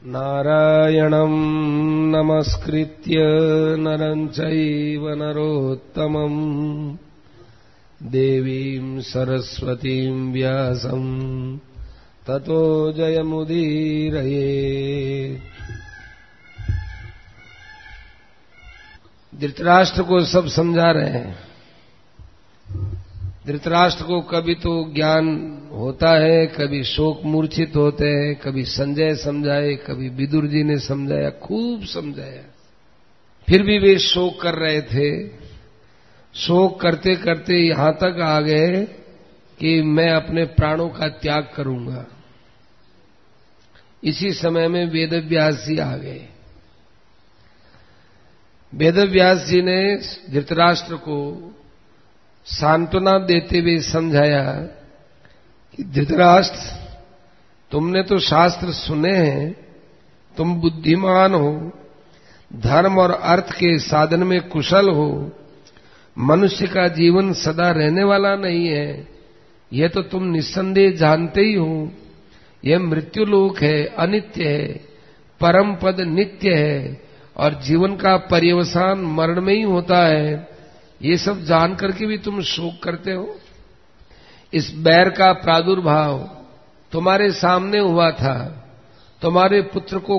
नारायणं नमस्कृत्य नरं चैव नरोत्तमं देवीं सरस्वतीं व्यासं ततो जयमुदीरये। धृतराष्ट्र को सब समझा रहे हैं। धृतराष्ट्र को कभी तो ज्ञान होता है, कभी शोक मूर्छित होते हैं, कभी संजय समझाए, कभी विदुर जी ने समझाया, खूब समझाया। फिर भी वे शोक कर रहे थे। शोक करते करते यहां तक आ गए कि मैं अपने प्राणों का त्याग करूंगा। इसी समय में वेदव्यास जी आ गए। वेदव्यास जी ने धृतराष्ट्र को सांत्वना देते हुए समझाया कि धृतराष्ट्र, तुमने तो शास्त्र सुने हैं, तुम बुद्धिमान हो, धर्म और अर्थ के साधन में कुशल हो। मनुष्य का जीवन सदा रहने वाला नहीं है, यह तो तुम निस्संदेह जानते ही हो। यह मृत्युलोक है, अनित्य है, परम पद नित्य है और जीवन का पर्यवसान मरण में ही होता है। ये सब जान करके भी तुम शोक करते हो। इस बैर का प्रादुर्भाव तुम्हारे सामने हुआ था। तुम्हारे पुत्र को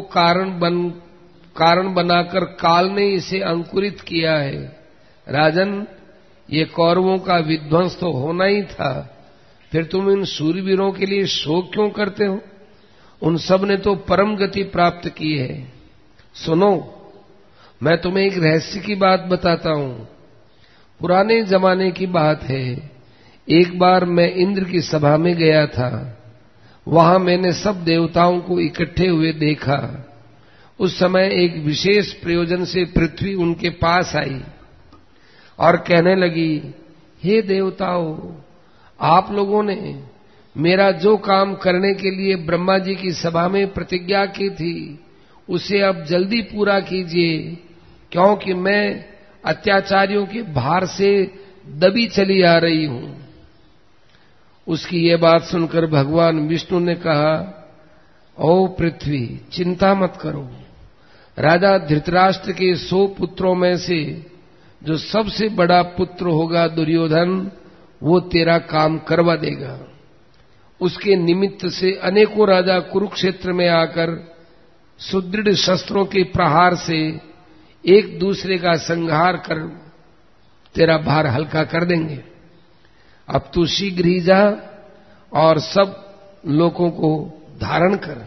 कारण बनाकर काल ने इसे अंकुरित किया है। राजन, ये कौरवों का विध्वंस तो होना ही था, फिर तुम इन शूरवीरों के लिए शोक क्यों करते हो? उन सब ने तो परम गति प्राप्त की है। सुनो, मैं तुम्हें एक रहस्य की बात बताता हूं। पुराने जमाने की बात है। एक बार मैं इंद्र की सभा में गया था। वहां मैंने सब देवताओं को इकट्ठे हुए देखा। उस समय एक विशेष प्रयोजन से पृथ्वी उनके पास आई और कहने लगी, हे देवताओं, आप लोगों ने मेरा जो काम करने के लिए ब्रह्मा जी की सभा में प्रतिज्ञा की थी, उसे अब जल्दी पूरा कीजिए, क्योंकि मैं अत्याचारियों के भार से दबी चली आ रही हूं। उसकी ये बात सुनकर भगवान विष्णु ने कहा, ओ पृथ्वी, चिंता मत करो। राजा धृतराष्ट्र के 100 पुत्रों में से जो सबसे बड़ा पुत्र होगा दुर्योधन, वो तेरा काम करवा देगा। उसके निमित्त से अनेकों राजा कुरुक्षेत्र में आकर सुदृढ़ शस्त्रों के प्रहार से एक दूसरे का संहार कर तेरा भार हल्का कर देंगे। अब तू शीघ्र ही जा और सब लोगों को धारण कर।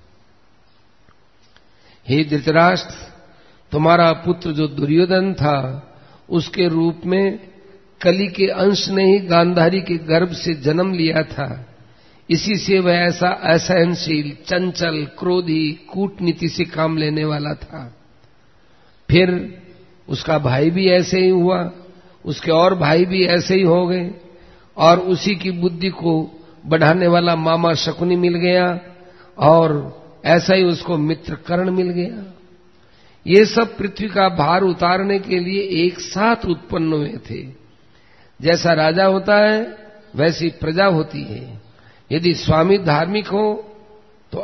हे धृतराष्ट्र, तुम्हारा पुत्र जो दुर्योधन था, उसके रूप में कली के अंश ने ही गांधारी के गर्भ से जन्म लिया था। इसी से वह ऐसा असहनशील, चंचल, क्रोधी, कूटनीति से काम लेने वाला था। फिर उसका भाई भी ऐसे ही हुआ, उसके और भाई भी ऐसे ही हो गए, और उसी की बुद्धि को बढ़ाने वाला मामा शकुनी मिल गया, और ऐसा ही उसको मित्र कर्ण मिल गया। ये सब पृथ्वी का भार उतारने के लिए एक साथ उत्पन्न हुए थे। जैसा राजा होता है वैसी प्रजा होती है। यदि स्वामी धार्मिक हो तो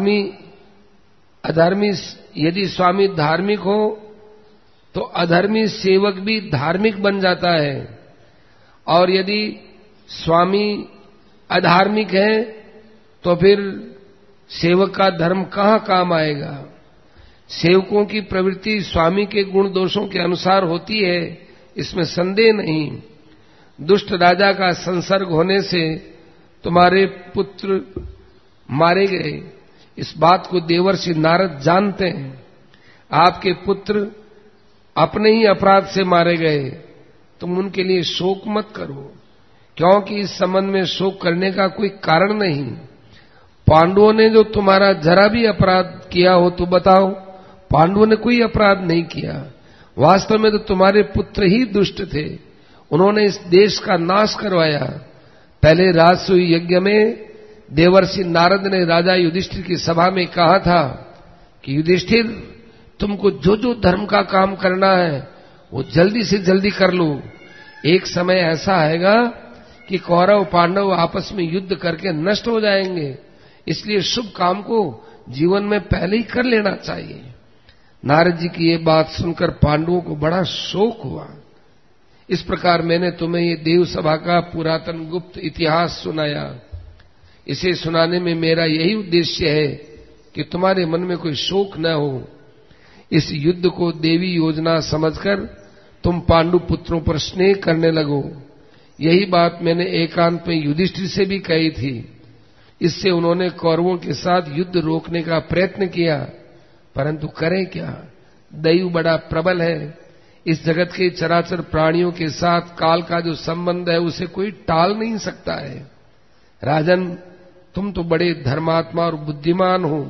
यदि स्वामी धार्मिक हो तो अधर्मी सेवक भी धार्मिक बन जाता है, और यदि स्वामी अधार्मिक है तो फिर सेवक का धर्म कहां काम आएगा। सेवकों की प्रवृत्ति स्वामी के गुण दोषों के अनुसार होती है, इसमें संदेह नहीं। दुष्ट राजा का संसर्ग होने से तुम्हारे पुत्र मारे गए, इस बात को देवर्षि नारद जानते हैं। आपके पुत्र अपने ही अपराध से मारे गए, तुम उनके लिए शोक मत करो, क्योंकि इस संबंध में शोक करने का कोई कारण नहीं। पांडवों ने जो तुम्हारा जरा भी अपराध किया हो तो बताओ। पांडवों ने कोई अपराध नहीं किया। वास्तव में तो तुम्हारे पुत्र ही दुष्ट थे। उन्होंने इस देश का नाश करवाया। पहले राजसूय यज्ञ में देवर्षि नारद ने राजा युधिष्ठिर की सभा में कहा था कि युधिष्ठिर, तुमको जो जो धर्म का काम करना है वो जल्दी से जल्दी कर लो। एक समय ऐसा आएगा कि कौरव पांडव आपस में युद्ध करके नष्ट हो जाएंगे। इसलिए शुभ काम को जीवन में पहले ही कर लेना चाहिए। नारद जी की ये बात सुनकर पांडवों को बड़ा शोक हुआ। इस प्रकार मैंने तुम्हें ये देव सभा का पुरातन गुप्त इतिहास सुनाया। इसे सुनाने में मेरा यही उद्देश्य है कि तुम्हारे मन में कोई शोक न हो। इस युद्ध को देवी योजना समझकर तुम पांडु पुत्रों पर स्नेह करने लगो। यही बात मैंने एकांत में युधिष्ठिर से भी कही थी। इससे उन्होंने कौरवों के साथ युद्ध रोकने का प्रयत्न किया, परंतु करें क्या, दैव बड़ा प्रबल है। इस जगत के चराचर प्राणियों के साथ काल का जो संबंध है उसे कोई टाल नहीं सकता है। राजन, तुम तो बड़े धर्मात्मा और बुद्धिमान हो,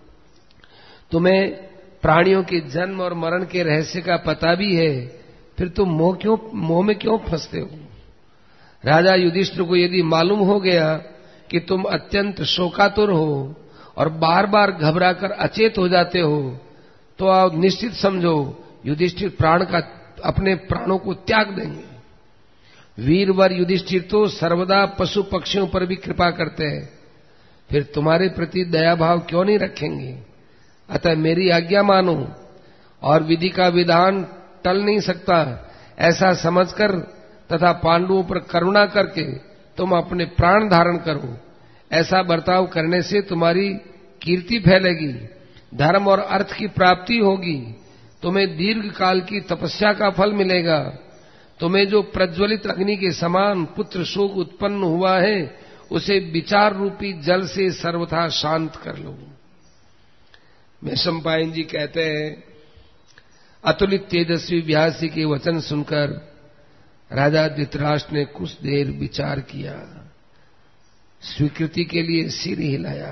तुम्हें प्राणियों के जन्म और मरण के रहस्य का पता भी है, फिर तुम मोह में क्यों फंसते हो? राजा युधिष्ठिर को यदि मालूम हो गया कि तुम अत्यंत शोकातुर हो और बार बार घबराकर अचेत हो जाते हो, तो आप निश्चित समझो युधिष्ठिर अपने प्राणों को त्याग देंगे। वीरवर युधिष्ठिर तो सर्वदा पशु पक्षियों पर भी कृपा करते हैं, फिर तुम्हारे प्रति दया भाव क्यों नहीं रखेंगे? अतः मेरी आज्ञा मानो और विधि का विधान टल नहीं सकता ऐसा समझकर तथा पांडवों पर करुणा करके तुम अपने प्राण धारण करो। ऐसा बर्ताव करने से तुम्हारी कीर्ति फैलेगी, धर्म और अर्थ की प्राप्ति होगी, तुम्हें दीर्घ काल की तपस्या का फल मिलेगा। तुम्हें जो प्रज्वलित अग्नि के समान पुत्र शोक उत्पन्न हुआ है उसे विचार रूपी जल से सर्वथा शांत कर लो। वैशंपायन जी कहते हैं, अतुलित तेजस्वी व्यासी के वचन सुनकर राजा धृतराष्ट्र ने कुछ देर विचार किया, स्वीकृति के लिए सिर हिलाया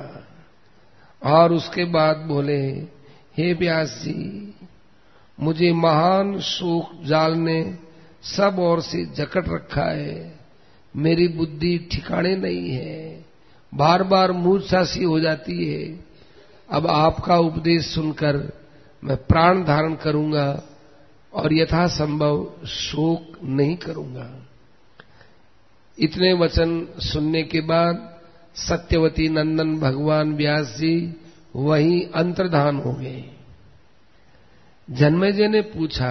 और उसके बाद बोले, हे व्यास जी, मुझे महान शोक जाल ने सब ओर से जकड़ रखा है। मेरी बुद्धि ठिकाने नहीं है, बार बार मूर्छा सी हो जाती है। अब आपका उपदेश सुनकर मैं प्राण धारण करूंगा और यथासंभव शोक नहीं करूंगा। इतने वचन सुनने के बाद सत्यवती नंदन भगवान व्यास जी वहीं अंतर्धान हो गए। जन्मेजय ने पूछा,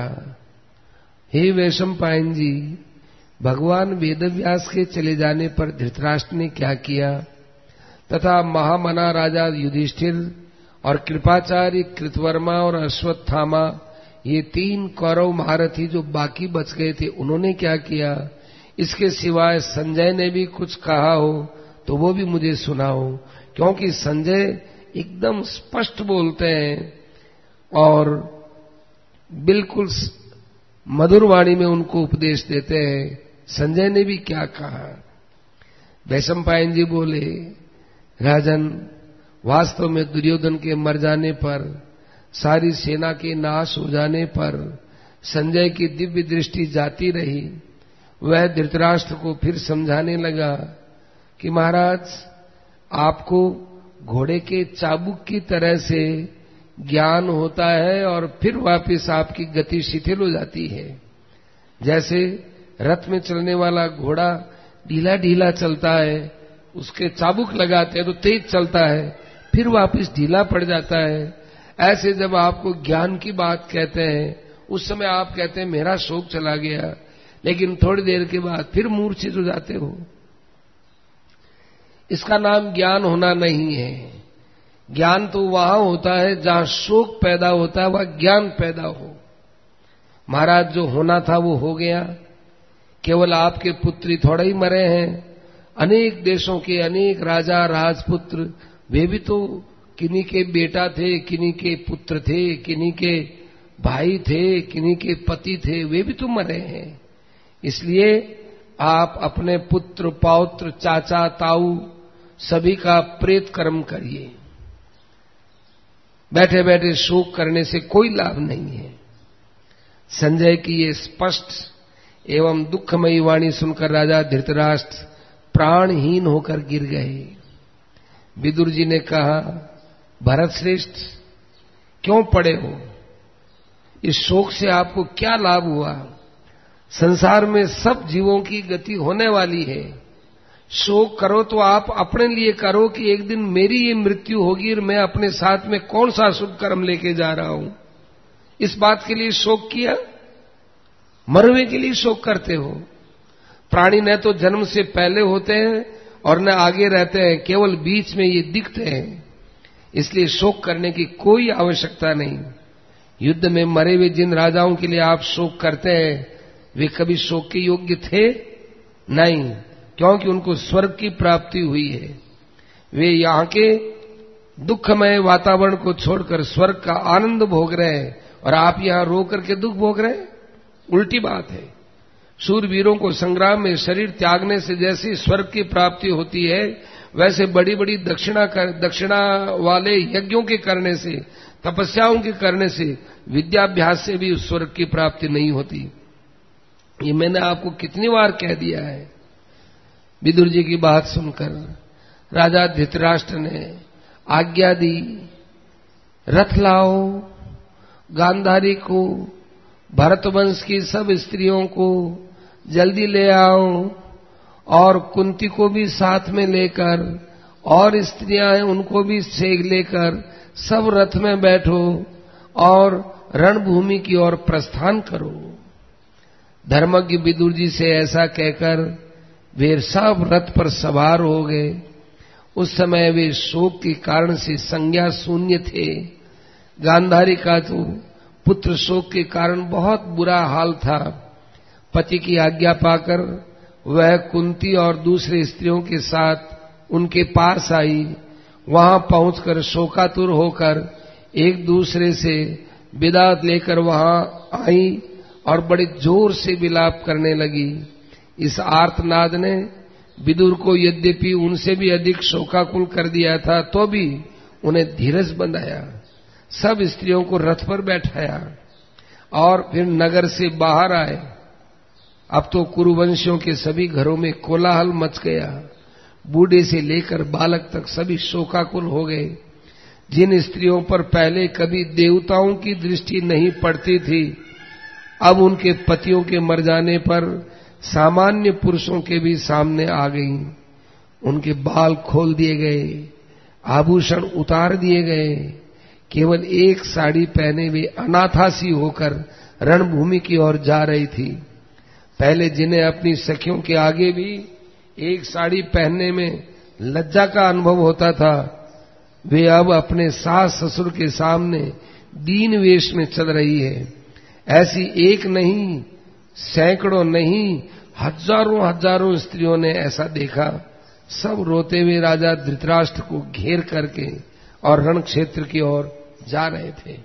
हे वैशंपायन जी, भगवान वेदव्यास के चले जाने पर धृतराष्ट्र ने क्या किया तथा महामना राजा युधिष्ठिर और कृपाचार्य कृतवर्मा और अश्वत्थामा, ये 3 कौरव महारथी जो बाकी बच गए थे, उन्होंने क्या किया? इसके सिवाय संजय ने भी कुछ कहा हो तो वो भी मुझे सुनाओ, क्योंकि संजय एकदम स्पष्ट बोलते हैं और बिल्कुल मधुर वाणी में उनको उपदेश देते हैं। संजय ने भी क्या कहा? वैशंपायन जी बोले, राजन, वास्तव में दुर्योधन के मर जाने पर, सारी सेना के नाश हो जाने पर संजय की दिव्य दृष्टि जाती रही। वह धृतराष्ट्र को फिर समझाने लगा कि महाराज, आपको घोड़े के चाबुक की तरह से ज्ञान होता है और फिर वापस आपकी गति शिथिल हो जाती है। जैसे रथ में चलने वाला घोड़ा ढीला ढीला चलता है, उसके चाबुक लगाते हैं तो तेज चलता है, फिर वापस ढीला पड़ जाता है। ऐसे जब आपको ज्ञान की बात कहते हैं, उस समय आप कहते हैं मेरा शोक चला गया, लेकिन थोड़ी देर के बाद फिर मूर्छित हो जाते हो। इसका नाम ज्ञान होना नहीं है। ज्ञान तो वहां होता है जहां शोक पैदा होता है, वह ज्ञान पैदा हो। महाराज, जो होना था वो हो गया। केवल आपके पुत्री थोड़े ही मरे हैं, अनेक देशों के अनेक राजा राजपुत्र, वे भी तो किन्हीं के बेटा थे, किन्हीं के पुत्र थे, किन्हीं के भाई थे, किन्हीं के पति थे, वे भी तो मरे हैं। इसलिए आप अपने पुत्र पौत्र चाचा ताऊ सभी का प्रेत कर्म करिए। बैठे बैठे शोक करने से कोई लाभ नहीं है। संजय की ये स्पष्ट एवं दुखमयी वाणी सुनकर राजा धृतराष्ट्र प्राणहीन होकर गिर गए। विदुर जी ने कहा, भरत श्रेष्ठ, क्यों पड़े हो? इस शोक से आपको क्या लाभ हुआ? संसार में सब जीवों की गति होने वाली है, शोक करो तो आप अपने लिए करो कि एक दिन मेरी ये मृत्यु होगी और मैं अपने साथ में कौन सा शुभ कर्म लेके जा रहा हूं। इस बात के लिए शोक किया? मरने के लिए शोक करते हो। प्राणी न तो जन्म से पहले होते हैं और न आगे रहते हैं, केवल बीच में ये दिखते हैं। इसलिए शोक करने की कोई आवश्यकता नहीं। युद्ध में मरे हुए जिन राजाओं के लिए आप शोक करते हैं वे कभी शोक के योग्य थे नहीं, क्योंकि उनको स्वर्ग की प्राप्ति हुई है। वे यहां के दुखमय वातावरण को छोड़कर स्वर्ग का आनंद भोग रहे हैं और आप यहां रो करके दुख भोग रहे हैं। उल्टी बात है। शूरवीरों को संग्राम में शरीर त्यागने से जैसी स्वर्ग की प्राप्ति होती है, वैसे बड़ी बड़ी दक्षिणा वाले यज्ञों के करने से, तपस्याओं के करने से, विद्याभ्यास से भी उस स्वर्ग की प्राप्ति नहीं होती। ये मैंने आपको कितनी बार कह दिया है। विदुर जी की बात सुनकर राजा धृतराष्ट्र ने आज्ञा दी, रथ लाओ, गांधारी को, भरतवंश की सब स्त्रियों को जल्दी ले आओ और कुंती को भी साथ में लेकर, और स्त्रियां हैं उनको भी सेग लेकर सब रथ में बैठो और रणभूमि की ओर प्रस्थान करो। धर्मज्ञ विदुर जी से ऐसा कहकर वे सब रथ पर सवार हो गए। उस समय वे शोक के कारण से संज्ञा शून्य थे। गांधारी का तो पुत्र शोक के कारण बहुत बुरा हाल था। पति की आज्ञा पाकर वह कुंती और दूसरे स्त्रियों के साथ उनके पास आई। वहां पहुंचकर शोकातुर होकर एक दूसरे से विदा लेकर वहां आई और बड़े जोर से विलाप करने लगी। इस आर्तनाद ने विदुर को यद्यपि उनसे भी अधिक शोकाकुल कर दिया था, तो भी उन्हें धीरज बंधाया। सब स्त्रियों को रथ पर बैठाया और फिर नगर से बाहर आए। अब तो कुरुवंशियों के सभी घरों में कोलाहल मच गया। बूढ़े से लेकर बालक तक सभी शोकाकुल हो गए। जिन स्त्रियों पर पहले कभी देवताओं की दृष्टि नहीं पड़ती थी, अब उनके पतियों के मर जाने पर सामान्य पुरुषों के भी सामने आ गईं। उनके बाल खोल दिए गए, आभूषण उतार दिए गए। केवल एक साड़ी पहने वे अनाथासी होकर रणभूमि की ओर जा रही थी। पहले जिन्हें अपनी सखियों के आगे भी एक साड़ी पहनने में लज्जा का अनुभव होता था, वे अब अपने सास ससुर के सामने दीन वेश में चल रही है। ऐसी एक नहीं, सैकड़ों नहीं, हजारों हजारों स्त्रियों ने ऐसा देखा। सब रोते हुए राजा धृतराष्ट्र को घेर करके और रण क्षेत्र की ओर जा रहे थे।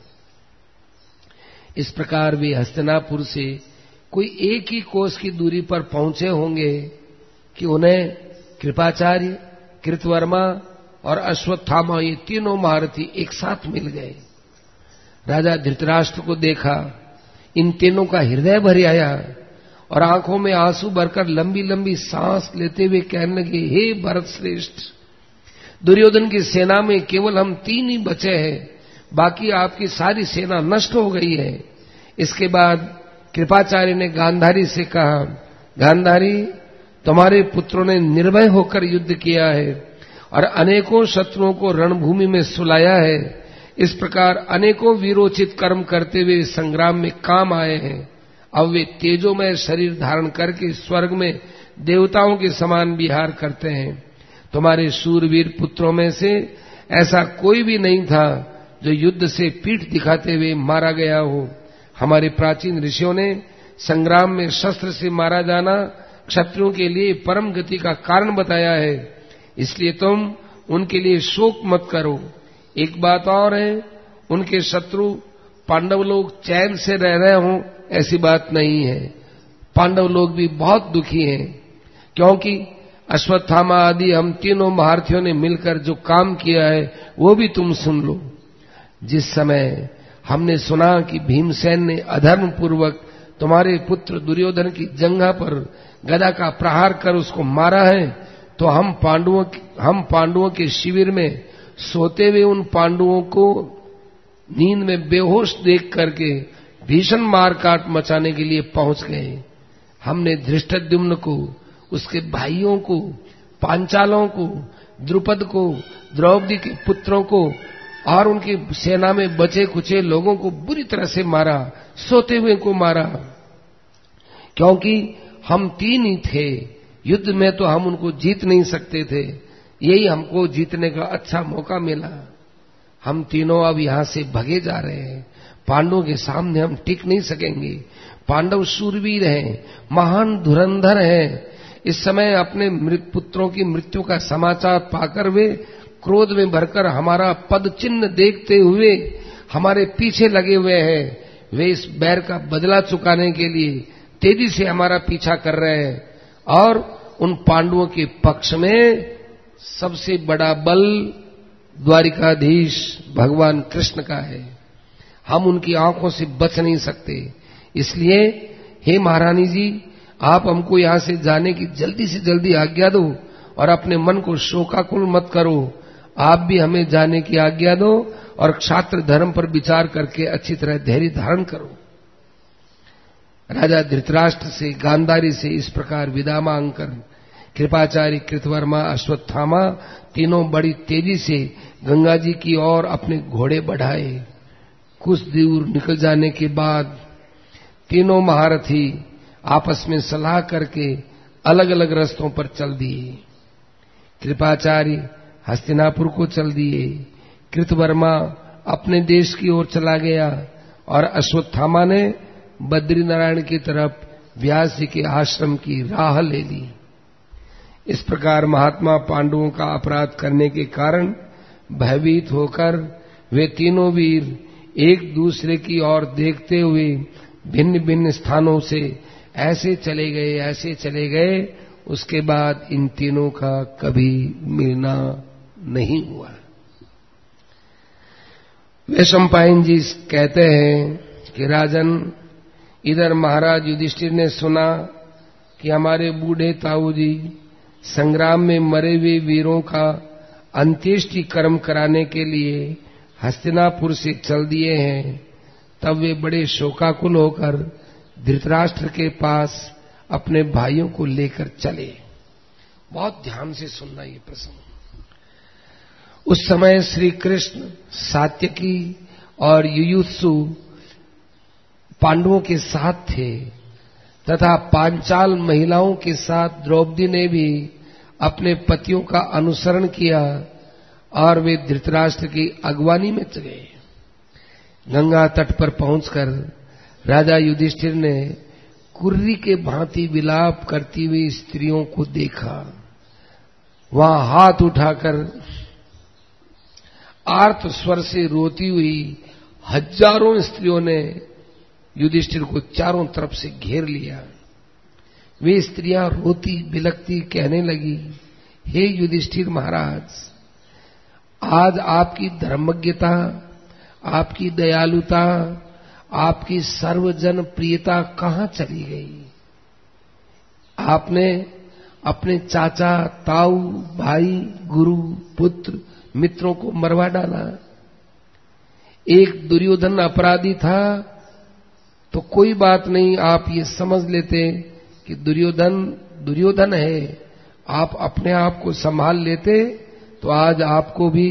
इस प्रकार वे हस्तिनापुर से कोई एक ही कोस की दूरी पर पहुंचे होंगे कि उन्हें कृपाचार्य, कृतवर्मा और अश्वत्थामा, ये तीनों महारथी एक साथ मिल गए। राजा धृतराष्ट्र को देखा, इन तीनों का हृदय भर आया और आंखों में आंसू भरकर लंबी लंबी सांस लेते हुए कहने लगे, हे भरत श्रेष्ठ, दुर्योधन की सेना में केवल हम 3 ही बचे हैं, बाकी आपकी सारी सेना नष्ट हो गई है। इसके बाद कृपाचार्य ने गांधारी से कहा, गांधारी, तुम्हारे पुत्रों ने निर्भय होकर युद्ध किया है और अनेकों शत्रुओं को रणभूमि में सुलाया है। इस प्रकार अनेकों वीरोचित कर्म करते हुए संग्राम में काम आए हैं। अब वे तेजोमय शरीर धारण करके स्वर्ग में देवताओं के समान विहार करते हैं। तुम्हारे शूरवीर पुत्रों में से ऐसा कोई भी नहीं था जो युद्ध से पीठ दिखाते हुए मारा गया हो। हमारे प्राचीन ऋषियों ने संग्राम में शस्त्र से मारा जाना क्षत्रियों के लिए परम गति का कारण बताया है। इसलिए तुम उनके लिए शोक मत करो। एक बात और है, उनके शत्रु पांडव लोग चैन से रह रहे हों ऐसी बात नहीं है। पांडव लोग भी बहुत दुखी हैं, क्योंकि अश्वत्थामा आदि हम तीनों महारथियों ने मिलकर जो काम किया है वो भी तुम सुन लो। जिस समय हमने सुना कि भीमसेन ने अधर्म पूर्वक तुम्हारे पुत्र दुर्योधन की जंघा पर गदा का प्रहार कर उसको मारा है, तो हम पांडवों के शिविर में सोते हुए उन पांडवों को नींद में बेहोश देख करके भीषण मारकाट मचाने के लिए पहुंच गए। हमने धृष्टद्युम्न को, उसके भाइयों को पांचालों को, द्रुपद को, द्रौपदी के पुत्रों को और उनकी सेना में बचे कुचे लोगों को बुरी तरह से मारा, सोते हुए को मारा, क्योंकि हम 3 ही थे। युद्ध में तो हम उनको जीत नहीं सकते थे, यही हमको जीतने का अच्छा मौका मिला। हम तीनों अब यहां से भगे जा रहे हैं, पांडवों के सामने हम टिक नहीं सकेंगे। पांडव शूरवीर हैं, महान धुरंधर हैं। इस समय अपने पुत्रों की मृत्यु का समाचार पाकर वे क्रोध में भरकर हमारा पद चिन्ह देखते हुए हमारे पीछे लगे हुए हैं। वे इस बैर का बदला चुकाने के लिए तेजी से हमारा पीछा कर रहे हैं, और उन पांडवों के पक्ष में सबसे बड़ा बल द्वारिकाधीश भगवान कृष्ण का है। हम उनकी आंखों से बच नहीं सकते। इसलिए हे महारानी जी, आप हमको यहां से जाने की जल्दी से जल्दी आज्ञा दो और अपने मन को शोकाकुल मत करो। आप भी हमें जाने की आज्ञा दो और क्षात्र धर्म पर विचार करके अच्छी तरह धैर्य धारण करो। राजा धृतराष्ट्र से, गांधारी से इस प्रकार विदा मांगकर कृपाचार्य, कृतवर्मा, अश्वत्थामा तीनों बड़ी तेजी से गंगा जी की ओर अपने घोड़े बढ़ाए। कुछ दूर निकल जाने के बाद तीनों महारथी आपस में सलाह करके अलग अलग रास्तों पर चल दिए। कृपाचार्य हस्तिनापुर को चल दिए, कृतवर्मा अपने देश की ओर चला गया और अश्वत्थामा ने बद्रीनारायण की तरफ व्यास जी के आश्रम की राह ले ली। इस प्रकार महात्मा पांडवों का अपराध करने के कारण भयभीत होकर वे तीनों वीर एक दूसरे की ओर देखते हुए भिन्न भिन्न स्थानों से ऐसे चले गए। उसके बाद इन तीनों का कभी मिलना नहीं हुआ। वैशंपायन जी कहते हैं कि राजन, इधर महाराज युधिष्ठिर ने सुना कि हमारे बूढ़े ताऊ जी संग्राम में मरे हुए वीरों का अंत्येष्टि कर्म कराने के लिए हस्तिनापुर से चल दिए हैं। तब वे बड़े शोकाकुल होकर धृतराष्ट्र के पास अपने भाइयों को लेकर चले। बहुत ध्यान से सुनना ये प्रसंग। उस समय श्री कृष्ण, सात्यकी और युयुत्सु पांडवों के साथ थे तथा पांचाल महिलाओं के साथ द्रौपदी ने भी अपने पतियों का अनुसरण किया और वे धृतराष्ट्र की अगवानी में गए। गंगा तट पर पहुंचकर राजा युधिष्ठिर ने कुर्री के भांति विलाप करती हुई स्त्रियों को देखा। वहां हाथ उठाकर आर्त स्वर से रोती हुई हजारों स्त्रियों ने युधिष्ठिर को चारों तरफ से घेर लिया। वे स्त्रियां रोती बिलखती कहने लगी, हे युधिष्ठिर महाराज, आज आपकी धर्मज्ञता, आपकी दयालुता, आपकी सर्वजन प्रियता कहां चली गई? आपने अपने चाचा, ताऊ, भाई, गुरु, पुत्र, मित्रों को मरवा डाला। एक दुर्योधन अपराधी था तो कोई बात नहीं, आप ये समझ लेते कि दुर्योधन है, आप अपने आप को संभाल लेते तो आज आपको भी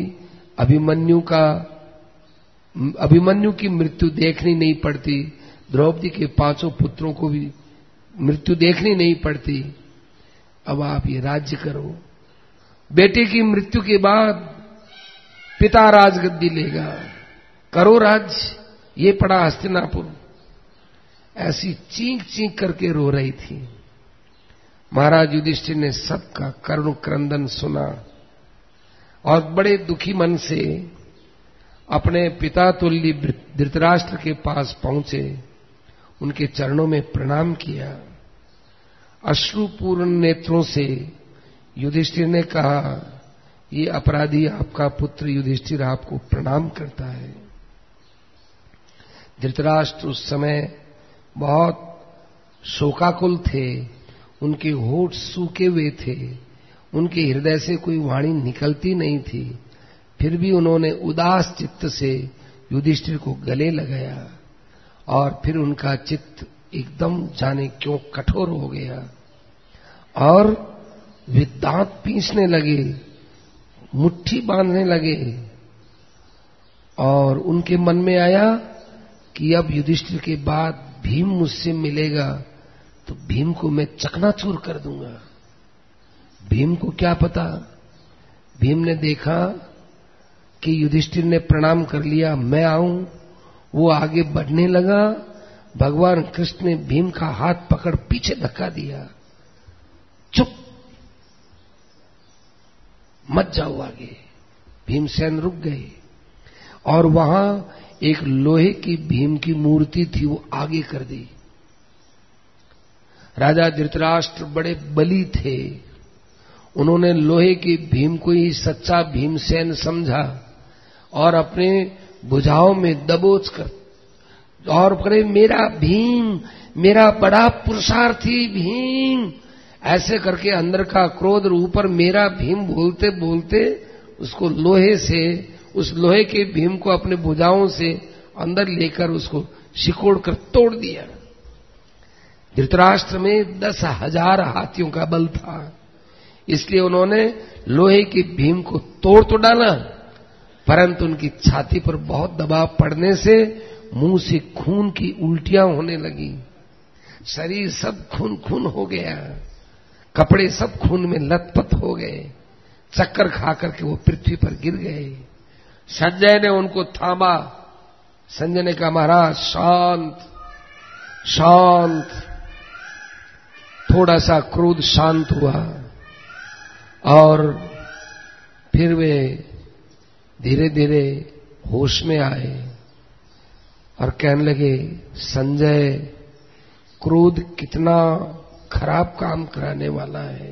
अभिमन्यु की मृत्यु देखनी नहीं पड़ती, द्रौपदी के 5 पुत्रों को भी मृत्यु देखनी नहीं पड़ती। अब आप ये राज्य करो। बेटे की मृत्यु के बाद पिता राजगद्दी लेगा, करो राज्य। ये पड़ा हस्तिनापुर। ऐसी चीख चीख करके रो रही थी। महाराज युधिष्ठिर ने सबका करुण क्रंदन सुना और बड़े दुखी मन से अपने पिता तुल्य धृतराष्ट्र के पास पहुंचे, उनके चरणों में प्रणाम किया। अश्रुपूर्ण नेत्रों से युधिष्ठिर ने कहा, ये अपराधी आपका पुत्र युधिष्ठिर आपको प्रणाम करता है। धृतराष्ट्र उस समय बहुत शोकाकुल थे, उनके होठ सूखे हुए थे, उनके हृदय से कोई वाणी निकलती नहीं थी। फिर भी उन्होंने उदास चित्त से युधिष्ठिर को गले लगाया और फिर उनका चित्त एकदम जाने क्यों कठोर हो गया और वे दांत पीसने लगे, मुट्ठी बांधने लगे और उनके मन में आया कि अब युधिष्ठिर के बाद भीम मुझसे मिलेगा तो भीम को मैं चकनाचूर कर दूंगा। भीम को क्या पता, भीम ने देखा कि युधिष्ठिर ने प्रणाम कर लिया, मैं आऊं। वो आगे बढ़ने लगा, भगवान कृष्ण ने भीम का हाथ पकड़ पीछे धक्का दिया, चुप, मत जाओ आगे। भीमसेन रुक गए और वहां एक लोहे की भीम की मूर्ति थी, वो आगे कर दी। राजा धृतराष्ट्र बड़े बली थे, उन्होंने लोहे की भीम को ही सच्चा भीमसेन समझा और अपने भुजाओं में दबोच कर और करे, मेरा भीम, मेरा बड़ा पुरुषार्थी भीम, ऐसे करके अंदर का क्रोध और ऊपर मेरा भीम बोलते बोलते उसको लोहे से, उस लोहे के भीम को अपने भुजाओं से अंदर लेकर उसको सिकोड़ कर तोड़ दिया। धृतराष्ट्र में 10,000 हाथियों का बल था, इसलिए उन्होंने लोहे की भीम को तोड़ तो डाला, परंतु उनकी छाती पर बहुत दबाव पड़ने से मुंह से खून की उल्टियां होने लगी, शरीर सब खून खून हो गया, कपड़े सब खून में लथपथ हो गए, चक्कर खा करके वो पृथ्वी पर गिर गए। संजय ने उनको थामा। संजय ने कहा, महाराज शांत शांत। थोड़ा सा क्रोध शांत हुआ और फिर वे धीरे धीरे होश में आए और कहने लगे, संजय, क्रोध कितना खराब काम कराने वाला है।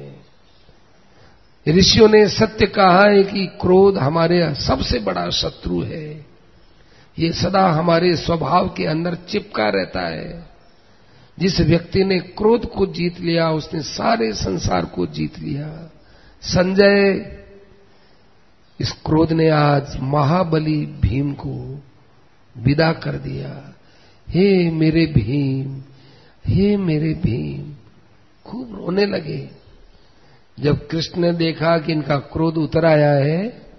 ऋषियों ने सत्य कहा है कि क्रोध हमारे सबसे बड़ा शत्रु है, ये सदा हमारे स्वभाव के अंदर चिपका रहता है। जिस व्यक्ति ने क्रोध को जीत लिया उसने सारे संसार को जीत लिया। संजय, इस क्रोध ने आज महाबली भीम को विदा कर दिया। हे मेरे भीम, हे मेरे भीम, खूब रोने लगे। जब कृष्ण ने देखा कि इनका क्रोध उतर आया है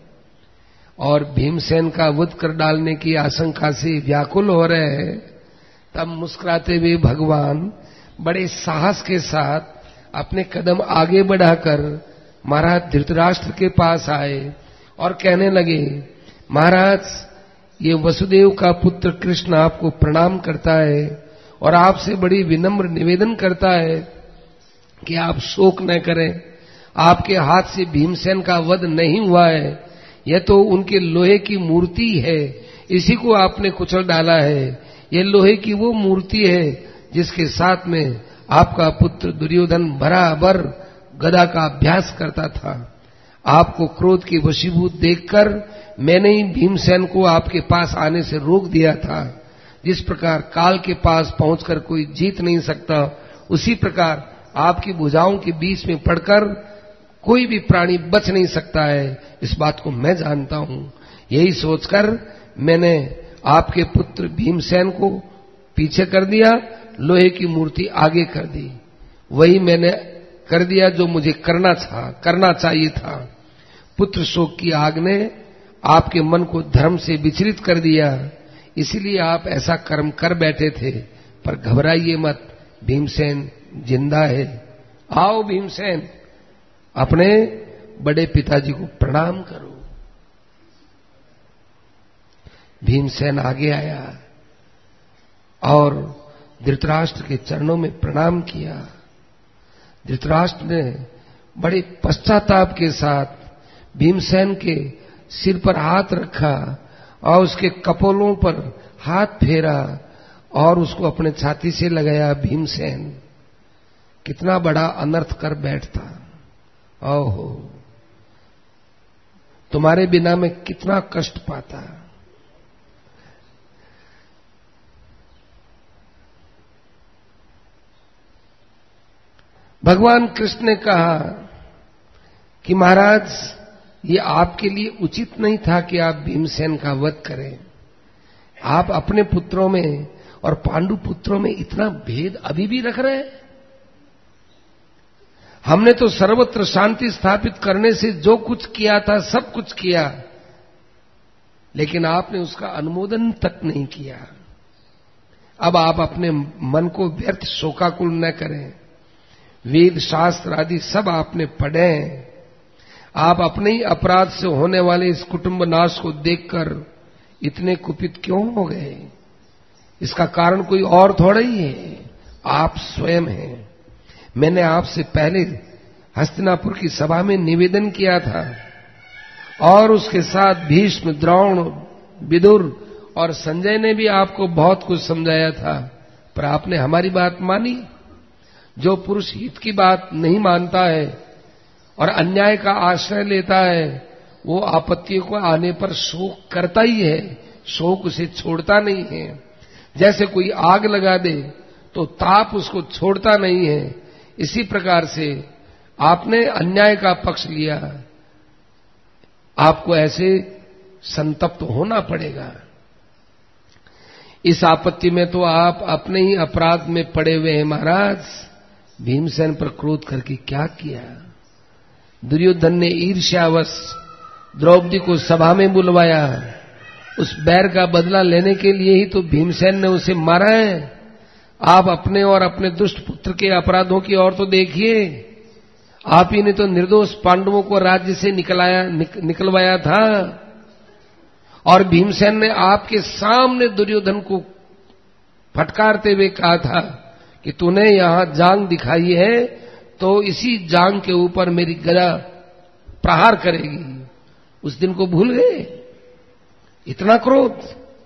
और भीमसेन का वध कर डालने की आशंका से व्याकुल हो रहे हैं, तब मुस्कुराते हुए भगवान बड़े साहस के साथ अपने कदम आगे बढ़ाकर महाराज धृतराष्ट्र के पास आए और कहने लगे, महाराज, ये वसुदेव का पुत्र कृष्ण आपको प्रणाम करता है और आपसे बड़ी विनम्र निवेदन करता है कि आप शोक न करें। आपके हाथ से भीमसेन का वध नहीं हुआ है, यह तो उनके लोहे की मूर्ति है, इसी को आपने कुचल डाला है। यह लोहे की वो मूर्ति है जिसके साथ में आपका पुत्र दुर्योधन बराबर गदा का अभ्यास करता था। आपको क्रोध की वशीभूत देखकर मैंने ही भीमसेन को आपके पास आने से रोक दिया था। जिस प्रकार काल के पास पहुंचकर कोई जीत नहीं सकता, उसी प्रकार आपकी भुजाओं के बीच में पड़कर कोई भी प्राणी बच नहीं सकता है। इस बात को मैं जानता हूं। यही सोचकर मैंने आपके पुत्र भीमसेन को पीछे कर दिया, लोहे की मूर्ति आगे कर दी। वही मैंने कर दिया जो मुझे करना चाहिए था। पुत्र शोक की आग ने आपके मन को धर्म से विचलित कर दिया, इसीलिए आप ऐसा कर्म कर बैठे थे। पर घबराइए मत, भीमसेन जिंदा है। आओ भीमसेन, अपने बड़े पिताजी को प्रणाम करो। भीमसेन आगे आया और धृतराष्ट्र के चरणों में प्रणाम किया। धृतराष्ट्र ने बड़े पश्चाताप के साथ भीमसेन के सिर पर हाथ रखा और उसके कपोलों पर हाथ फेरा और उसको अपने छाती से लगाया। भीमसेन, कितना बड़ा अनर्थ कर बैठता। ओहो, तुम्हारे बिना मैं कितना कष्ट पाता। भगवान कृष्ण ने कहा कि महाराज, ये आपके लिए उचित नहीं था कि आप भीमसेन का वध करें। आप अपने पुत्रों में और पांडु पुत्रों में इतना भेद अभी भी रख रहे हैं। हमने तो सर्वत्र शांति स्थापित करने से जो कुछ किया था सब कुछ किया, लेकिन आपने उसका अनुमोदन तक नहीं किया। अब आप अपने मन को व्यर्थ शोकाकुल न करें। वेद शास्त्र आदि सब आपने पढ़े। आप अपने ही अपराध से होने वाले इस कुटुंब नाश को देखकर इतने कुपित क्यों हो गए? इसका कारण कोई और थोड़ा ही है, आप स्वयं हैं। मैंने आपसे पहले हस्तिनापुर की सभा में निवेदन किया था और उसके साथ भीष्म, द्रोण, विदुर और संजय ने भी आपको बहुत कुछ समझाया था, पर आपने हमारी बात मानी। जो पुरुष हित की बात नहीं मानता है और अन्याय का आश्रय लेता है, वो आपत्तियों को आने पर शोक करता ही है, शोक उसे छोड़ता नहीं है। जैसे कोई आग लगा दे तो ताप उसको छोड़ता नहीं है, इसी प्रकार से आपने अन्याय का पक्ष लिया, आपको ऐसे संतप्त होना पड़ेगा। इस आपत्ति में तो आप अपने ही अपराध में पड़े हुए हैं महाराज। भीमसेन पर क्रोध करके क्या किया? दुर्योधन ने ईर्ष्यावश द्रौपदी को सभा में बुलवाया। उस बैर का बदला लेने के लिए ही तो भीमसेन ने उसे मारा है। आप अपने और अपने दुष्ट पुत्र के अपराधों की ओर तो देखिए। आप ही ने तो निर्दोष पांडवों को राज्य से निकलवाया था, और भीमसेन ने आपके सामने दुर्योधन को फटकारते हुए कहा था कि तूने यहां जांग दिखाई है तो इसी जांग के ऊपर मेरी गदा प्रहार करेगी। उस दिन को भूल गए? इतना क्रोध।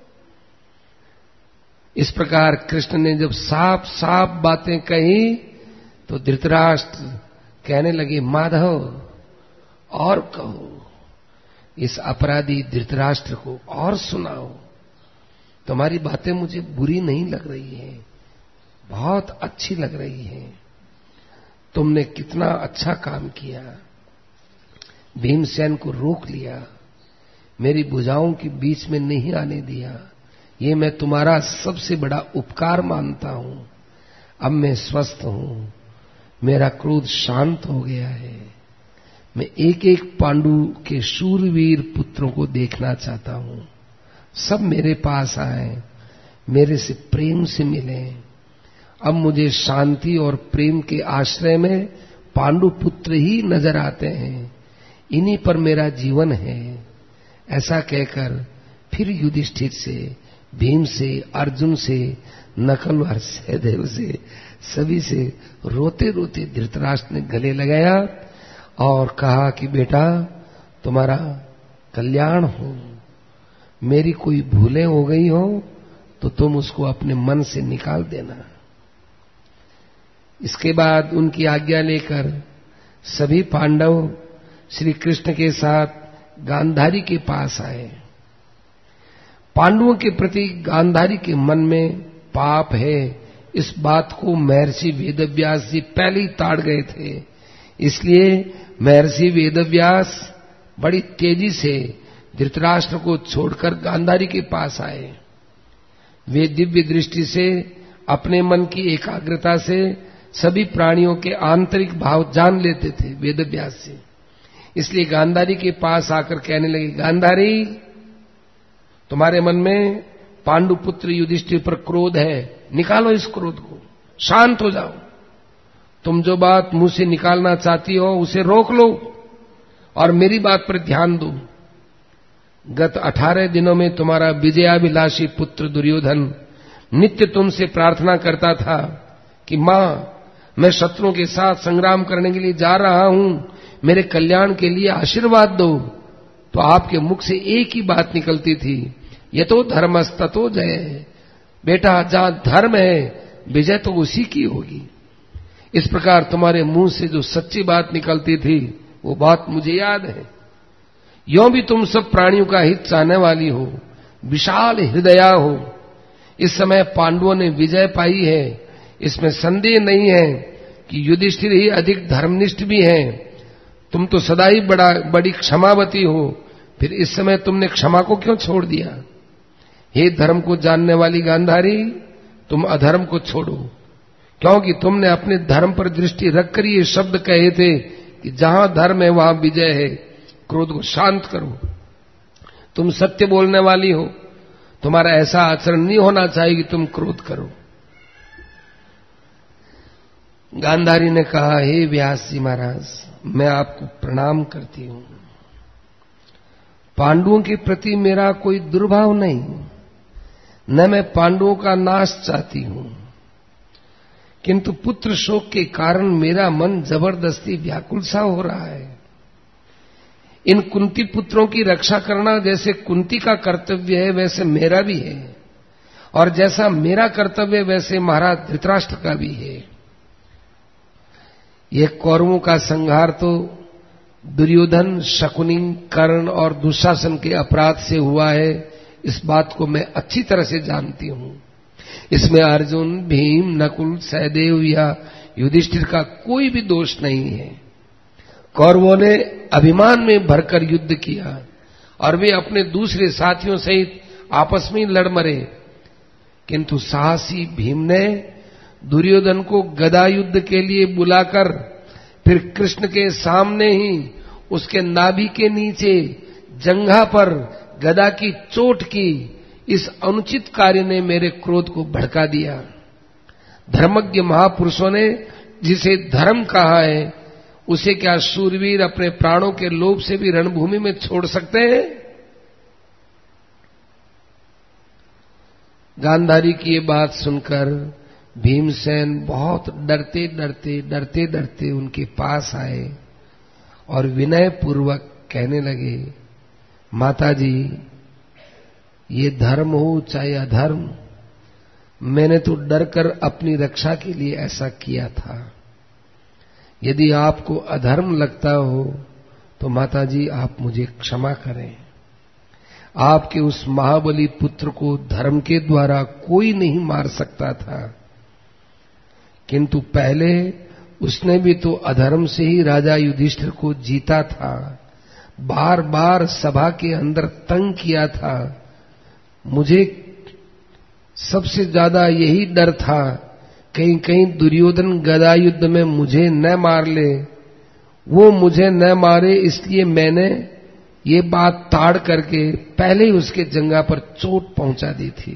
इस प्रकार कृष्ण ने जब साफ साफ बातें कही तो धृतराष्ट्र कहने लगे, माधव और कहो, इस अपराधी धृतराष्ट्र को और सुनाओ। तुम्हारी बातें मुझे बुरी नहीं लग रही है, बहुत अच्छी लग रही है। तुमने कितना अच्छा काम किया, भीमसेन को रोक लिया, मेरी भुजाओं के बीच में नहीं आने दिया। ये मैं तुम्हारा सबसे बड़ा उपकार मानता हूं। अब मैं स्वस्थ हूं, मेरा क्रोध शांत हो गया है। मैं एक एक पांडु के शूरवीर पुत्रों को देखना चाहता हूं। सब मेरे पास आए, मेरे से प्रेम से मिले। अब मुझे शांति और प्रेम के आश्रय में पांडु पुत्र ही नजर आते हैं। इन्हीं पर मेरा जीवन है। ऐसा कहकर फिर युधिष्ठिर से, भीम से, अर्जुन से, नकुल और सहदेव से, सभी से रोते रोते धृतराष्ट्र ने गले लगाया और कहा कि बेटा, तुम्हारा कल्याण हो। मेरी कोई भूलें हो गई हो तो तुम उसको अपने मन से निकाल देना। इसके बाद उनकी आज्ञा लेकर सभी पांडव श्री कृष्ण के साथ गांधारी के पास आए। पांडवों के प्रति गांधारी के मन में पाप है, इस बात को महर्षि वेदव्यास जी पहले ही ताड़ गए थे। इसलिए महर्षि वेदव्यास बड़ी तेजी से धृतराष्ट्र को छोड़कर गांधारी के पास आए। वे दिव्य दृष्टि से, अपने मन की एकाग्रता से सभी प्राणियों के आंतरिक भाव जान लेते थे वेदव्यास से। इसलिए गांधारी के पास आकर कहने लगे, गांधारी, तुम्हारे मन में पांडुपुत्र युधिष्ठिर पर क्रोध है, निकालो इस क्रोध को, शांत हो जाओ। तुम जो बात मुंह से निकालना चाहती हो उसे रोक लो और मेरी बात पर ध्यान दो। गत 18 दिनों में तुम्हारा विजयाभिलाषी पुत्र दुर्योधन नित्य तुमसे प्रार्थना करता था कि मां, मैं शत्रुओं के साथ संग्राम करने के लिए जा रहा हूं, मेरे कल्याण के लिए आशीर्वाद दो। तो आपके मुख से एक ही बात निकलती थी, यतो धर्मस्ततो जय। बेटा, जहां धर्म है विजय तो उसी की होगी। इस प्रकार तुम्हारे मुंह से जो सच्ची बात निकलती थी वो बात मुझे याद है। यों भी तुम सब प्राणियों का हित चाहने वाली हो, विशाल हृदया हो। इस समय पांडवों ने विजय पाई है, इसमें संदेह नहीं है कि युधिष्ठिर ही अधिक धर्मनिष्ठ भी हैं। तुम तो सदा ही बड़ी क्षमावती हो, फिर इस समय तुमने क्षमा को क्यों छोड़ दिया? हे धर्म को जानने वाली गांधारी, तुम अधर्म को छोड़ो, क्योंकि तुमने अपने धर्म पर दृष्टि रखकर ये शब्द कहे थे कि जहां धर्म है वहां विजय है। क्रोध को शांत करो। तुम सत्य बोलने वाली हो, तुम्हारा ऐसा आचरण नहीं होना चाहिए कि तुम क्रोध करो। गांधारी ने कहा, हे व्यास जी महाराज, मैं आपको प्रणाम करती हूं। पांडवों के प्रति मेरा कोई दुर्भाव नहीं, न मैं पांडवों का नाश चाहती हूं, किंतु पुत्र शोक के कारण मेरा मन जबरदस्ती व्याकुल सा हो रहा है। इन कुंती पुत्रों की रक्षा करना जैसे कुंती का कर्तव्य है वैसे मेरा भी है, और जैसा मेरा कर्तव्य वैसे महाराज धृतराष्ट्र का भी है। यह कौरवों का संहार तो दुर्योधन, शकुनी, कर्ण और दुशासन के अपराध से हुआ है, इस बात को मैं अच्छी तरह से जानती हूं। इसमें अर्जुन, भीम, नकुल, सहदेव या युधिष्ठिर का कोई भी दोष नहीं है। कौरवों ने अभिमान में भरकर युद्ध किया और वे अपने दूसरे साथियों सहित आपस में लड़ मरे, किंतु साहसी भीम ने दुर्योधन को गदा युद्ध के लिए बुलाकर फिर कृष्ण के सामने ही उसके नाभि के नीचे जंघा पर गदा की चोट की। इस अनुचित कार्य ने मेरे क्रोध को भड़का दिया। धर्मज्ञ महापुरुषों ने जिसे धर्म कहा है, उसे क्या शूरवीर अपने प्राणों के लोभ से भी रणभूमि में छोड़ सकते हैं? गांधारी की ये बात सुनकर भीमसेन बहुत डरते डरते उनके पास आए और विनय पूर्वक कहने लगे, माताजी, ये धर्म हो चाहे अधर्म, मैंने तो डरकर अपनी रक्षा के लिए ऐसा किया था। यदि आपको अधर्म लगता हो तो माताजी आप मुझे क्षमा करें। आपके उस महाबली पुत्र को धर्म के द्वारा कोई नहीं मार सकता था, किंतु पहले उसने भी तो अधर्म से ही राजा युधिष्ठिर को जीता था, बार बार सभा के अंदर तंग किया था। मुझे सबसे ज्यादा यही डर था, कहीं कहीं दुर्योधन गदा युद्ध में मुझे न मार ले। वो मुझे न मारे इसलिए मैंने ये बात ताड़ करके पहले ही उसके जंघा पर चोट पहुंचा दी थी।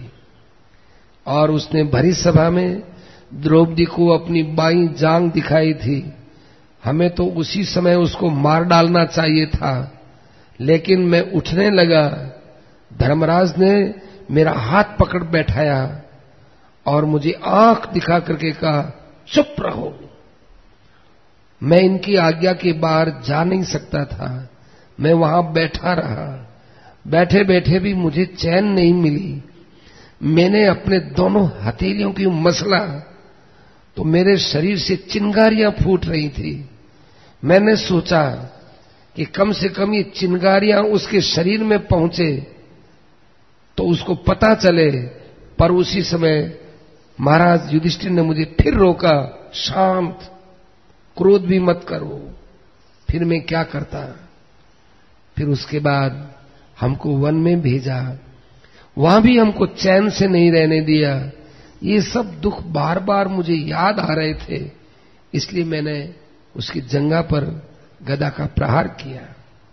और उसने भरी सभा में द्रौपदी को अपनी बाईं जांग दिखाई थी। हमें तो उसी समय उसको मार डालना चाहिए था, लेकिन मैं उठने लगा, धर्मराज ने मेरा हाथ पकड़ बैठाया और मुझे आंख दिखा करके कहा, चुप रहो। मैं इनकी आज्ञा के बाहर जा नहीं सकता था। मैं वहां बैठा रहा। बैठे बैठे भी मुझे चैन नहीं मिली। मैंने अपने दोनों हथेलियों की मसला तो मेरे शरीर से चिंगारियां फूट रही थी। मैंने सोचा कि कम से कम ये चिंगारियां उसके शरीर में पहुंचे तो उसको पता चले, पर उसी समय महाराज युधिष्ठिर ने मुझे फिर रोका, शांत, क्रोध भी मत करो। फिर मैं क्या करता? फिर उसके बाद हमको वन में भेजा, वहां भी हमको चैन से नहीं रहने दिया। ये सब दुख बार बार मुझे याद आ रहे थे, इसलिए मैंने उसकी जंघा पर गदा का प्रहार किया।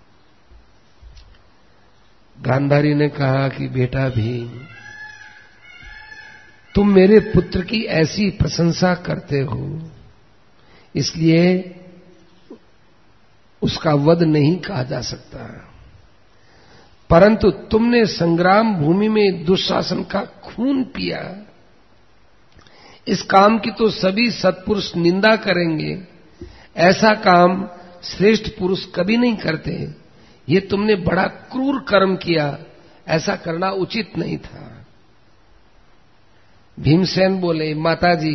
गांधारी ने कहा कि बेटा भीम, तुम मेरे पुत्र की ऐसी प्रशंसा करते हो, इसलिए उसका वध नहीं कहा जा सकता, परंतु तुमने संग्राम भूमि में दुशासन का खून पिया। इस काम की तो सभी सत्पुरुष निंदा करेंगे। ऐसा काम श्रेष्ठ पुरुष कभी नहीं करते। ये तुमने बड़ा क्रूर कर्म किया, ऐसा करना उचित नहीं था। भीमसेन बोले, माताजी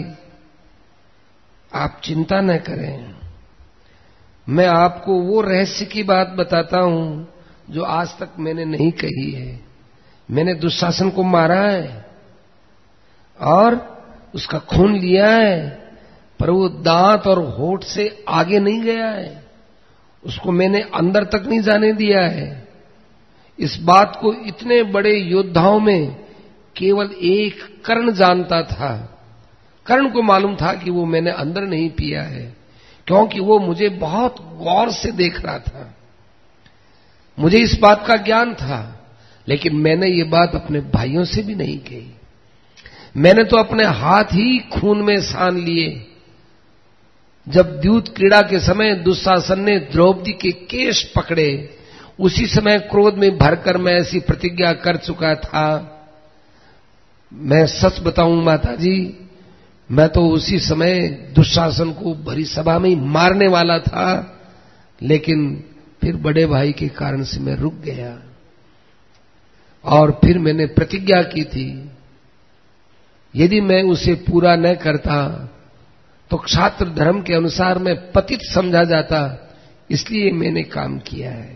आप चिंता न करें, मैं आपको वो रहस्य की बात बताता हूं जो आज तक मैंने नहीं कही है। मैंने दुशासन को मारा है और उसका खून लिया है, पर वो दांत और होठ से आगे नहीं गया है। उसको मैंने अंदर तक नहीं जाने दिया है। इस बात को इतने बड़े योद्धाओं में केवल एक कर्ण जानता था। कर्ण को मालूम था कि वो मैंने अंदर नहीं पिया है, क्योंकि वो मुझे बहुत गौर से देख रहा था। मुझे इस बात का ज्ञान था, लेकिन मैंने ये बात अपने भाइयों से भी नहीं कही। मैंने तो अपने हाथ ही खून में सान लिए। जब द्यूत क्रीड़ा के समय दुशासन ने द्रौपदी के केश पकड़े, उसी समय क्रोध में भरकर मैं ऐसी प्रतिज्ञा कर चुका था। मैं सच बताऊं माता जी, मैं तो उसी समय दुशासन को भरी सभा में ही मारने वाला था, लेकिन फिर बड़े भाई के कारण से मैं रुक गया। और फिर मैंने प्रतिज्ञा की थी, यदि मैं उसे पूरा न करता तो क्षात्र धर्म के अनुसार मैं पतित समझा जाता, इसलिए मैंने काम किया है।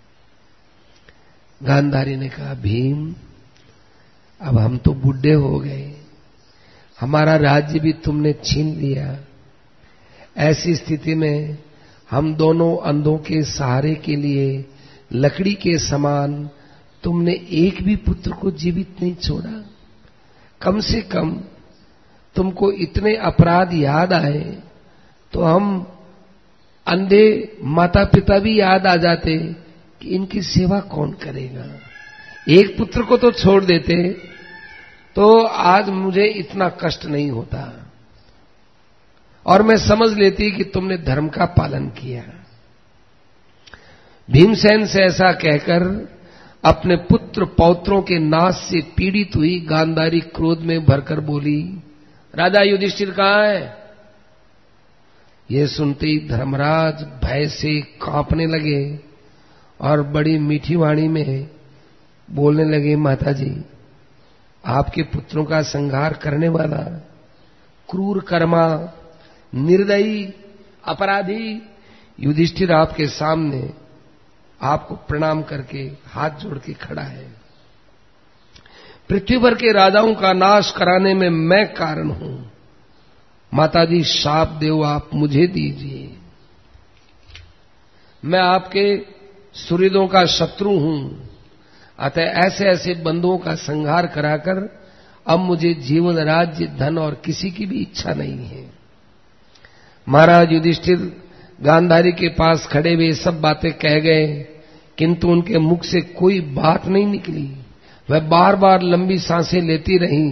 गांधारी ने कहा, भीम, अब हम तो बूढ़े हो गए, हमारा राज्य भी तुमने छीन लिया। ऐसी स्थिति में हम दोनों अंधों के सहारे के लिए लकड़ी के समान तुमने एक भी पुत्र को जीवित नहीं छोड़ा। कम से कम तुमको इतने अपराध याद आए तो हम अंधे माता पिता भी याद आ जाते कि इनकी सेवा कौन करेगा। एक पुत्र को तो छोड़ देते तो आज मुझे इतना कष्ट नहीं होता, और मैं समझ लेती कि तुमने धर्म का पालन किया। भीमसेन से ऐसा कहकर अपने पुत्र पौत्रों के नाश से पीड़ित हुई गांधारी क्रोध में भरकर बोली, राजा युधिष्ठिर कहां है? ये सुनते ही धर्मराज भय से कांपने लगे और बड़ी मीठी वाणी में बोलने लगे, माता जी, आपके पुत्रों का संहार करने वाला क्रूर कर्मा, निर्दयी, अपराधी युधिष्ठिर आपके सामने आपको प्रणाम करके हाथ जोड़ के खड़ा है। पृथ्वी भर के राजाओं का नाश कराने में मैं कारण हूं। माताजी, शाप देव आप मुझे दीजिए। मैं आपके सुहृदों का शत्रु हूं, अतः ऐसे ऐसे बंधुओं का संहार कराकर अब मुझे जीवन, राज्य, धन और किसी की भी इच्छा नहीं है। महाराज युधिष्ठिर गांधारी के पास खड़े हुए सब बातें कह गए, किंतु उनके मुख से कोई बात नहीं निकली। वह बार बार लंबी सांसें लेती रहीं।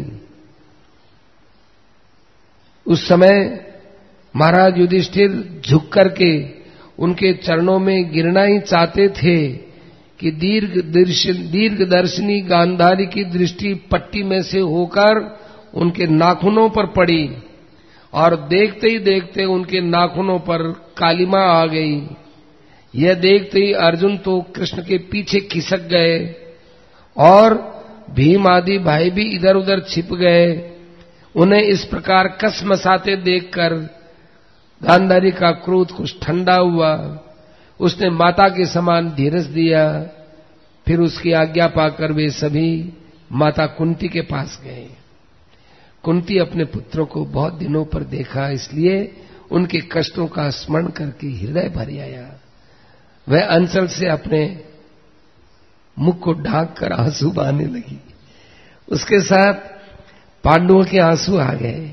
उस समय महाराज युधिष्ठिर झुक करके उनके चरणों में गिरना ही चाहते थे कि दीर्घदर्शिनी गांधारी की दृष्टि पट्टी में से होकर उनके नाखूनों पर पड़ी, और देखते ही देखते उनके नाखूनों पर कालिमा आ गई। यह देखते ही अर्जुन तो कृष्ण के पीछे खिसक गए और भीम आदि भाई भी इधर उधर छिप गए। उन्हें इस प्रकार कसमसाते देखकर गांधारी का क्रोध कुछ ठंडा हुआ। उसने माता के समान धीरज दिया। फिर उसकी आज्ञा पाकर वे सभी माता कुंती के पास गए। कुंती अपने पुत्रों को बहुत दिनों पर देखा, इसलिए उनके कष्टों का स्मरण करके हृदय भर आया। वह अंचल से अपने मुख को ढांक कर आंसू बहाने लगी। उसके साथ पांडवों के आंसू आ गए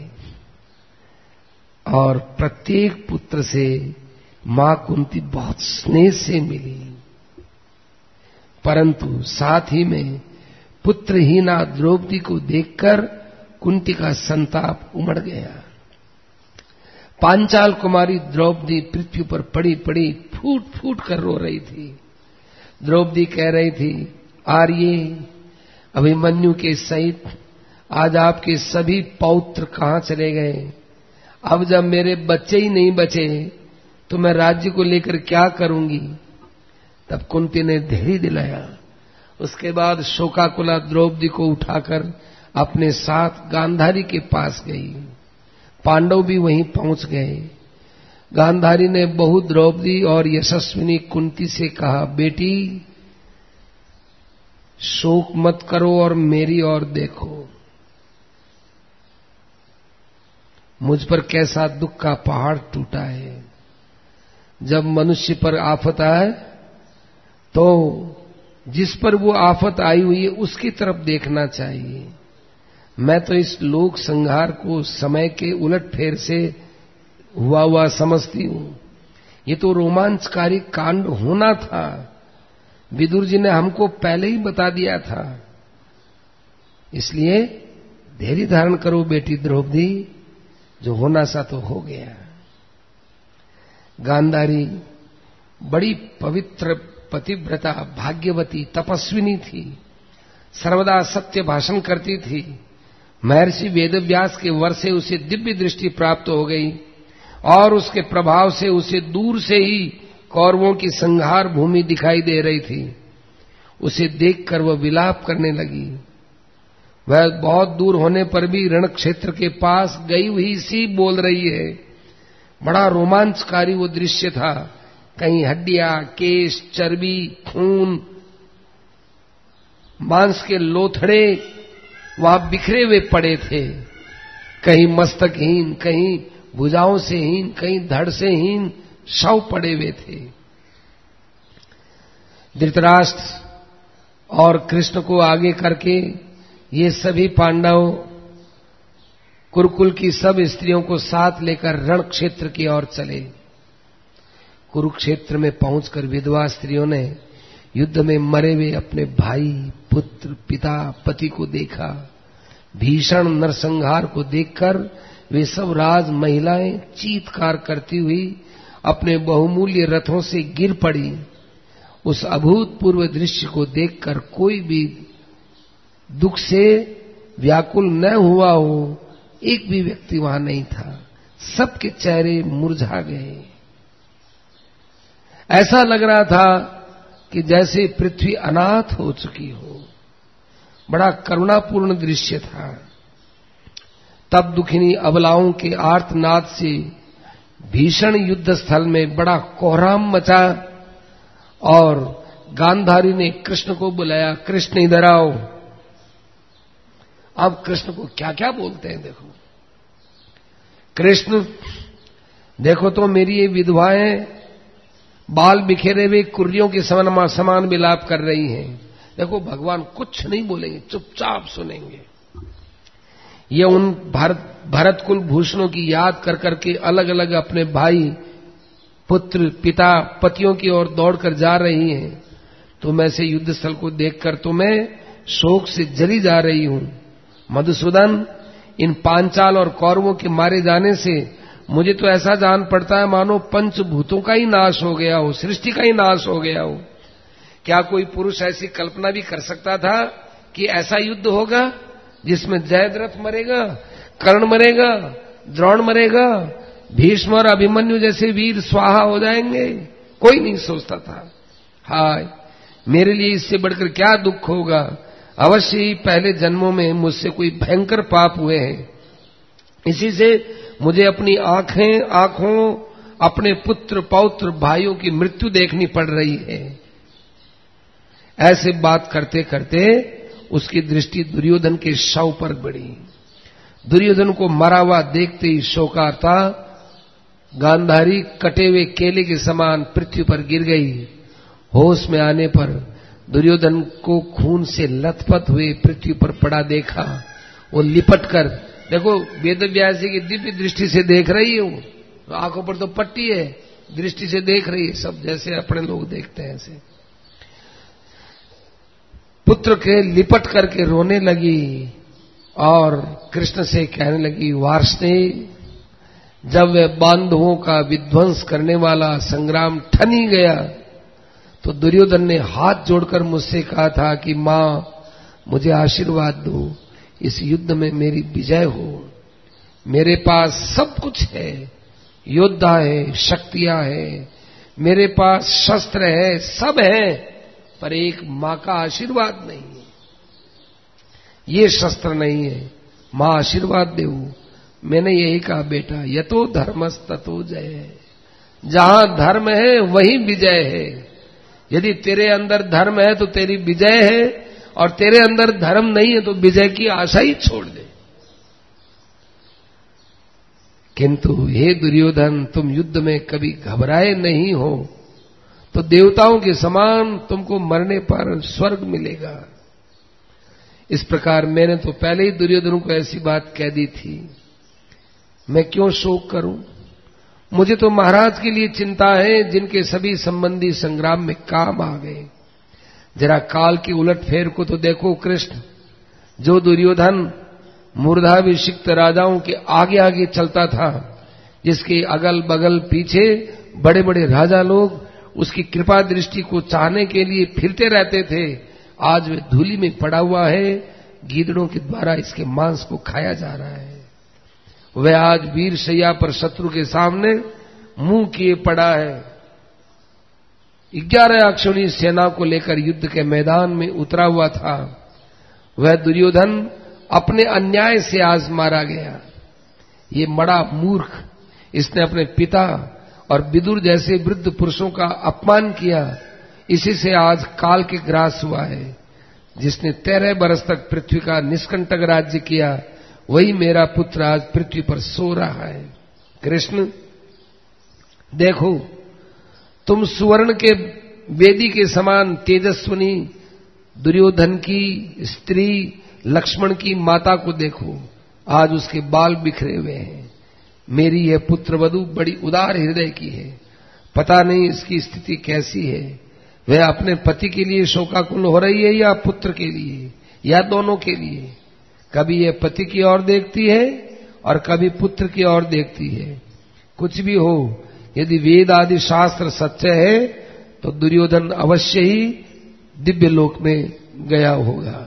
और प्रत्येक पुत्र से मां कुंती बहुत स्नेह से मिली, परंतु साथ ही में पुत्रहीना द्रौपदी को देखकर कुंती का संताप उमड़ गया। पांचाल कुमारी द्रौपदी पृथ्वी पर पड़ी पड़ी फूट फूट कर रो रही थी। द्रौपदी कह रही थी, आर्ये, अभिमन्यु के सहित आज आपके सभी पौत्र कहां चले गए? अब जब मेरे बच्चे ही नहीं बचे तो मैं राज्य को लेकर क्या करूंगी? तब कुंती ने धैर्य दिलाया। उसके बाद शोकाकुला द्रौपदी को उठाकर अपने साथ गांधारी के पास गई। पांडव भी वहीं पहुंच गए। गांधारी ने बहु द्रौपदी और यशस्विनी कुंती से कहा, बेटी शोक मत करो और मेरी ओर देखो। मुझ पर कैसा दुख का पहाड़ टूटा है। जब मनुष्य पर आफत आए तो जिस पर वो आफत आई हुई है उसकी तरफ देखना चाहिए। मैं तो इस लोक संहार को समय के उलटफेर से हुआ समझती हूं। ये तो रोमांचकारी कांड होना था। विदुर जी ने हमको पहले ही बता दिया था। इसलिए धैर्य धारण करो बेटी द्रौपदी, जो होना सा तो हो गया। गांधारी बड़ी पवित्र पतिव्रता, भाग्यवती, तपस्विनी थी। सर्वदा सत्य भाषण करती थी। महर्षि वेदव्यास के वर से उसे दिव्य दृष्टि प्राप्त हो गई और उसके प्रभाव से उसे दूर से ही कौरवों की संहार भूमि दिखाई दे रही थी। उसे देखकर वह विलाप करने लगी। वह बहुत दूर होने पर भी रण क्षेत्र के पास गई हुई सी बोल रही है। बड़ा रोमांचकारी वो दृश्य था। कहीं हड्डियां, केश, चर्बी, खून, मांस के लोथड़े वहां बिखरे हुए पड़े थे। कहीं मस्तकहीन, कहीं भुजाओं से हीन, कहीं धड़ से हीन शव पड़े हुए थे। धृतराष्ट्र और कृष्ण को आगे करके ये सभी पांडव कुरुकुल की सब स्त्रियों को साथ लेकर रण क्षेत्र की ओर चले। कुरुक्षेत्र में पहुंचकर विधवा स्त्रियों ने युद्ध में मरे हुए अपने भाई, पुत्र, पिता, पति को देखा। भीषण नरसंहार को देखकर वे सब राज महिलाएं चीत्कार करती हुई अपने बहुमूल्य रथों से गिर पड़ी। उस अभूतपूर्व दृश्य को देखकर कोई भी दुख से व्याकुल न हुआ हो, एक भी व्यक्ति वहां नहीं था। सबके चेहरे मुरझा गए। ऐसा लग रहा था कि जैसे पृथ्वी अनाथ हो चुकी हो। बड़ा करुणापूर्ण दृश्य था। तब दुखिनी अबलाओं के आर्तनाद से भीषण युद्ध स्थल में बड़ा कोहराम मचा और गांधारी ने कृष्ण को बुलाया, कृष्ण इधर आओ। अब कृष्ण को क्या क्या बोलते हैं देखो। कृष्ण देखो तो मेरी ये विधवाएं बाल बिखेरे हुए कुर्रियों के समान विलाप कर रही हैं। देखो भगवान कुछ नहीं बोलेंगे, चुपचाप सुनेंगे। ये उन भरत कुल भूषणों की याद कर करके अलग अलग अपने भाई, पुत्र, पिता, पतियों की ओर दौड़कर जा रही हैं। तो मैं से युद्ध स्थल को देखकर तो मैं शोक से जली जा रही हूं। मधुसूदन, इन पांचाल और कौरवों के मारे जाने से मुझे तो ऐसा जान पड़ता है मानो पंचभूतों का ही नाश हो गया हो, सृष्टि का ही नाश हो गया हो। क्या कोई पुरुष ऐसी कल्पना भी कर सकता था कि ऐसा युद्ध होगा जिसमें जयद्रथ मरेगा, कर्ण मरेगा, द्रोण मरेगा, भीष्म और अभिमन्यु जैसे वीर स्वाहा हो जाएंगे? कोई नहीं सोचता था। हाय, मेरे लिए इससे बढ़कर क्या दुख होगा। अवश्य ही पहले जन्मों में मुझसे कोई भयंकर पाप हुए हैं। इसी से मुझे अपनी आंखों अपने पुत्र, पौत्र, भाइयों की मृत्यु देखनी पड़ रही है। ऐसे बात करते करते उसकी दृष्टि दुर्योधन के शव पर पड़ी। दुर्योधन को मरा हुआ देखते ही शोकार्ता गांधारी कटे हुए केले के समान पृथ्वी पर गिर गई। होश में आने पर दुर्योधन को खून से लथपथ हुए पृथ्वी पर पड़ा देखा। वो लिपट कर, देखो वेदव्यास जी की दिव्य दृष्टि से देख रही है। वो आंखों पर तो पट्टी है, दृष्टि से देख रही है, सब जैसे अपने लोग देखते हैं ऐसे। पुत्र के लिपट करके रोने लगी और कृष्ण से कहने लगी, वार्ष्णेय, जब वह बांधवों का विध्वंस करने वाला संग्राम ठन ही गया तो दुर्योधन ने हाथ जोड़कर मुझसे कहा था कि मां, मुझे आशीर्वाद दो, इस युद्ध में मेरी विजय हो। मेरे पास सब कुछ है, योद्धा है, शक्तियां है, मेरे पास शस्त्र है, सब है, पर एक मां का आशीर्वाद नहीं है। ये शस्त्र नहीं है, मां आशीर्वाद दे। मैंने यही कहा, बेटा, यतो धर्मस् ततो जय। जहां धर्म है वहीं विजय है। यदि तेरे अंदर धर्म है तो तेरी विजय है, और तेरे अंदर धर्म नहीं है तो विजय की आशा ही छोड़ दे। किंतु हे दुर्योधन, तुम युद्ध में कभी घबराए नहीं हो तो देवताओं के समान तुमको मरने पर स्वर्ग मिलेगा। इस प्रकार मैंने तो पहले ही दुर्योधन को ऐसी बात कह दी थी, मैं क्यों शोक करूं? मुझे तो महाराज के लिए चिंता है जिनके सभी संबंधी संग्राम में काम आ गए। जरा काल की उलटफेर को तो देखो कृष्ण। जो दुर्योधन मूर्धाभिषिक्त राजाओं के आगे आगे चलता था, जिसके अगल बगल पीछे बड़े बड़े राजा लोग उसकी कृपा दृष्टि को चाहने के लिए फिरते रहते थे, आज वे धूलि में पड़ा हुआ है, गीदड़ों के द्वारा इसके मांस को खाया जा रहा है। वह आज वीर शैया पर शत्रु के सामने मुंह किए पड़ा है। 11 अक्षौणी सेना को लेकर युद्ध के मैदान में उतरा हुआ था। वह दुर्योधन अपने अन्याय से आज मारा गया। ये बड़ा मूर्ख, इसने अपने पिता और विदुर जैसे वृद्ध पुरुषों का अपमान किया, इसी से आज काल के ग्रास हुआ है। जिसने 13 बरस तक पृथ्वी का निष्कंटक राज्य किया, वही मेरा पुत्र आज पृथ्वी पर सो रहा है। कृष्ण देखो, तुम सुवर्ण के वेदी के समान तेजस्विनी दुर्योधन की स्त्री लक्ष्मण की माता को देखो, आज उसके बाल बिखरे हुए हैं। मेरी यह पुत्र वधू बड़ी उदार हृदय की है, पता नहीं इसकी स्थिति कैसी है। वह अपने पति के लिए शोकाकुल हो रही है या पुत्र के लिए, या दोनों के लिए। कभी यह पति की ओर देखती है और कभी पुत्र की ओर देखती है। कुछ भी हो, यदि वेद आदि शास्त्र सच्चे है तो दुर्योधन अवश्य ही दिव्य लोक में गया होगा।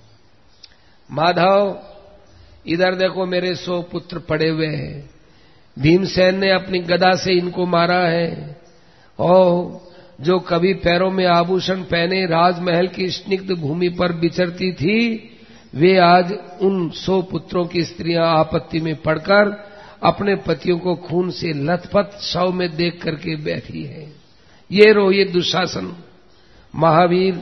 माधव, इधर देखो, मेरे 100 पुत्र पड़े हुए हैं। भीमसेन ने अपनी गदा से इनको मारा है। और जो कभी पैरों में आभूषण पहने राजमहल की स्निग्ध भूमि पर विचरती थी, वे आज उन 100 पुत्रों की स्त्रियां आपत्ति में पड़कर अपने पतियों को खून से लथपथ शव में देख करके बैठी है। ये दुशासन महावीर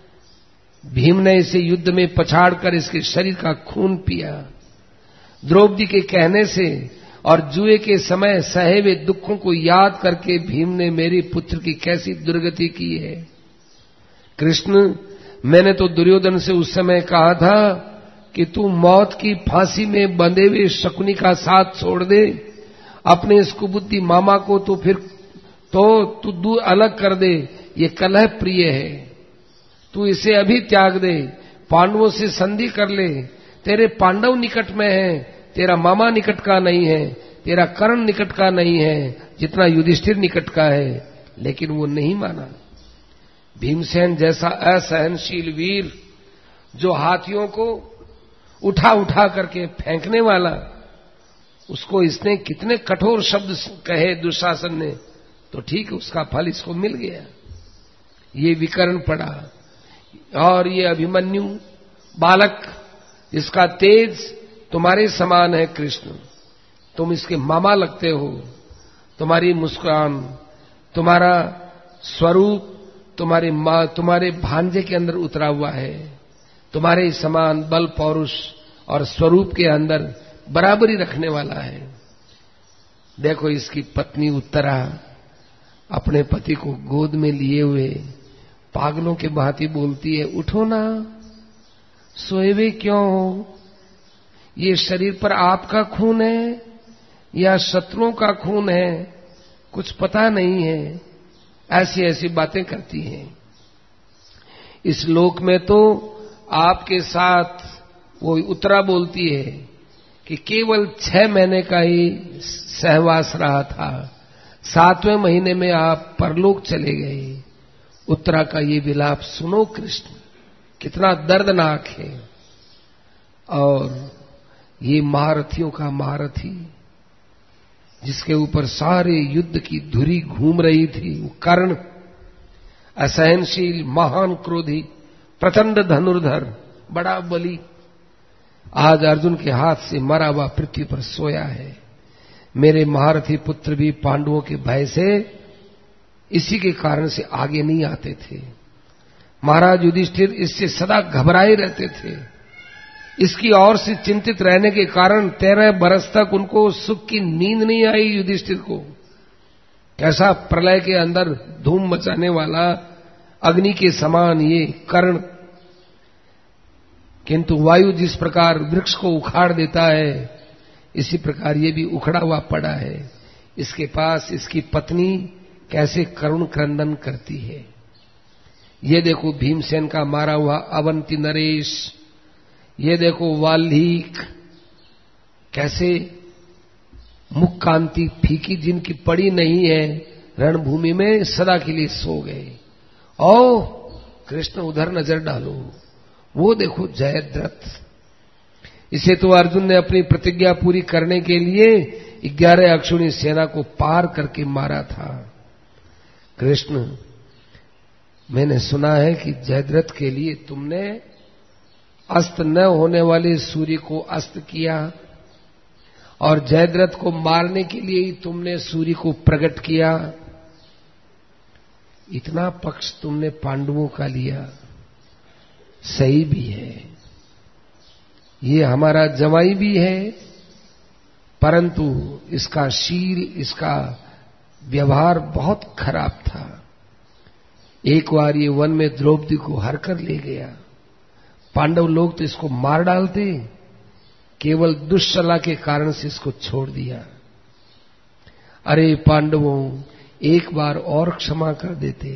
भीम ने इसे युद्ध में पछाड़कर इसके शरीर का खून पिया। द्रौपदी के कहने से और जुए के समय सहे हुए दुखों को याद करके भीम ने मेरी पुत्र की कैसी दुर्गति की है। कृष्ण, मैंने तो दुर्योधन से उस समय कहा था कि तू मौत की फांसी में बंधे हुए शकुनी का साथ छोड़ दे, अपने इस कुबुद्धि मामा को तो फिर तू दूर अलग कर दे, ये कलह प्रिय है, तू इसे अभी त्याग दे, पांडवों से संधि कर ले। तेरे पांडव निकट में है, तेरा मामा निकट का नहीं है, तेरा कर्ण निकट का नहीं है, जितना युधिष्ठिर निकट का है। लेकिन वो नहीं माना। भीमसेन जैसा असहनशील वीर, जो हाथियों को उठा उठा करके फेंकने वाला, उसको इसने कितने कठोर शब्द कहे दुशासन ने, तो ठीक है, उसका फल इसको मिल गया। ये विकर्ण पड़ा। और ये अभिमन्यु बालक, इसका तेज तुम्हारे समान है कृष्ण, तुम इसके मामा लगते हो। तुम्हारी मुस्कान, तुम्हारा स्वरूप तुम्हारे भांजे के अंदर उतरा हुआ है। तुम्हारे समान बल पौरुष और स्वरूप के अंदर बराबरी रखने वाला है। देखो, इसकी पत्नी उत्तरा अपने पति को गोद में लिए हुए पागलों के भांति बोलती है, उठो ना, सोए हुए क्यों हो? ये शरीर पर आपका खून है या शत्रुओं का खून है, कुछ पता नहीं है। ऐसी ऐसी बातें करती हैं। इस लोक में तो आपके साथ वो उत्तरा बोलती है कि केवल 6 महीने का ही सहवास रहा था, 7वें महीने में आप परलोक चले गए। उत्तरा का ये विलाप सुनो कृष्ण, कितना दर्दनाक है। और ये महारथियों का महारथी, जिसके ऊपर सारे युद्ध की धुरी घूम रही थी, वो कर्ण, असहनशील, महान क्रोधी, प्रचंड धनुर्धर, बड़ा बली, आज अर्जुन के हाथ से मरा हुआ पृथ्वी पर सोया है। मेरे महारथी पुत्र भी पांडवों के भय से, इसी के कारण से आगे नहीं आते थे। महाराज युधिष्ठिर इससे सदा घबराए रहते थे। इसकी ओर से चिंतित रहने के कारण 13 बरस तक उनको सुख की नींद नहीं आई। युधिष्ठिर को कैसा प्रलय के अंदर धूम मचाने वाला अग्नि के समान ये कर्ण किंतु वायु जिस प्रकार वृक्ष को उखाड़ देता है, इसी प्रकार ये भी उखड़ा हुआ पड़ा है। इसके पास इसकी पत्नी कैसे करुण क्रंदन करती है। ये देखो भीमसेन का मारा हुआ अवंती नरेश, ये देखो वाल्मीक कैसे मुख कांति फीकी जिनकी पड़ी नहीं है, रणभूमि में सदा के लिए सो गए। आओ कृष्ण उधर नजर डालो, वो देखो जयद्रथ। इसे तो अर्जुन ने अपनी प्रतिज्ञा पूरी करने के लिए 11 अक्षुणी सेना को पार करके मारा था। कृष्ण, मैंने सुना है कि जयद्रथ के लिए तुमने अस्त न होने वाले सूर्य को अस्त किया, और जयद्रथ को मारने के लिए ही तुमने सूर्य को प्रकट किया। इतना पक्ष तुमने पांडवों का लिया, सही भी है। ये हमारा जवाई भी है, परंतु इसका शील, इसका व्यवहार बहुत खराब था। एक बार ये वन में द्रौपदी को हर कर ले गया। पांडव लोग तो इसको मार डालते, केवल दुष्चला के कारण से इसको छोड़ दिया। अरे पांडवों, एक बार और क्षमा कर देते।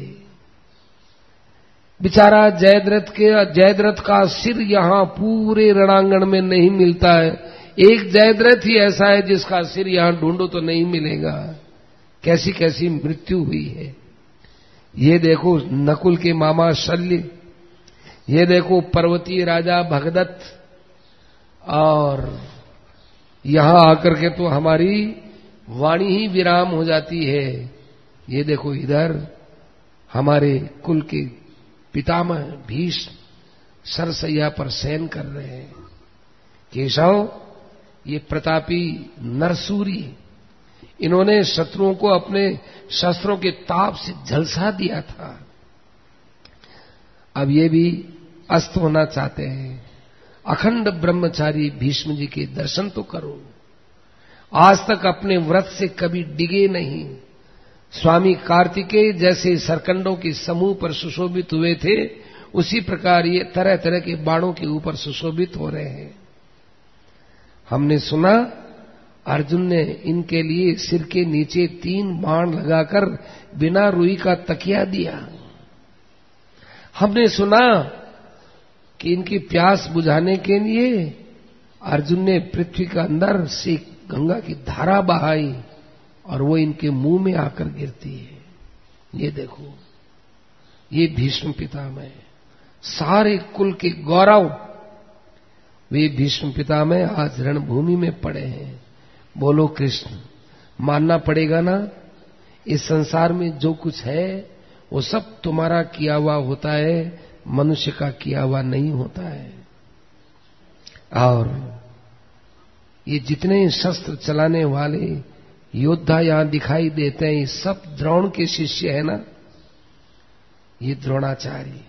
बेचारा जयद्रथ का सिर यहां पूरे रणांगण में नहीं मिलता है। एक जयद्रथ ही ऐसा है जिसका सिर यहां ढूंढो तो नहीं मिलेगा। कैसी कैसी मृत्यु हुई है। ये देखो नकुल के मामा शल्य, ये देखो पर्वतीय राजा भगदत्त, और यहां आकर के तो हमारी वाणी ही विराम हो जाती है। ये देखो इधर हमारे कुल के पितामह भीष्म सरसैया पर शयन कर रहे हैं। केशव, ये प्रतापी नरसूरी, इन्होंने शत्रुओं को अपने शस्त्रों के ताप से झलसा दिया था। अब ये भी अस्त होना चाहते हैं। अखंड ब्रह्मचारी भीष्म जी के दर्शन तो करो। आज तक अपने व्रत से कभी डिगे नहीं। स्वामी कार्तिकेय जैसे सरकंडों के समूह पर सुशोभित हुए थे, उसी प्रकार ये तरह तरह के बाणों के ऊपर सुशोभित हो रहे हैं। हमने सुना अर्जुन ने इनके लिए सिर के नीचे 3 बाण लगाकर बिना रुई का तकिया दिया। हमने सुना कि इनकी प्यास बुझाने के लिए अर्जुन ने पृथ्वी के अंदर से गंगा की धारा बहाई, और वो इनके मुंह में आकर गिरती है। ये देखो, ये भीष्म पितामह, सारे कुल के गौरव, वे भीष्म पितामह आज रणभूमि में पड़े हैं। बोलो कृष्ण, मानना पड़ेगा ना, इस संसार में जो कुछ है वो सब तुम्हारा किया हुआ होता है, मनुष्य का किया हुआ नहीं होता है। और ये जितने शस्त्र चलाने वाले योद्धा यहां दिखाई देते हैं, ये सब द्रोण के शिष्य है ना। ये द्रोणाचार्य।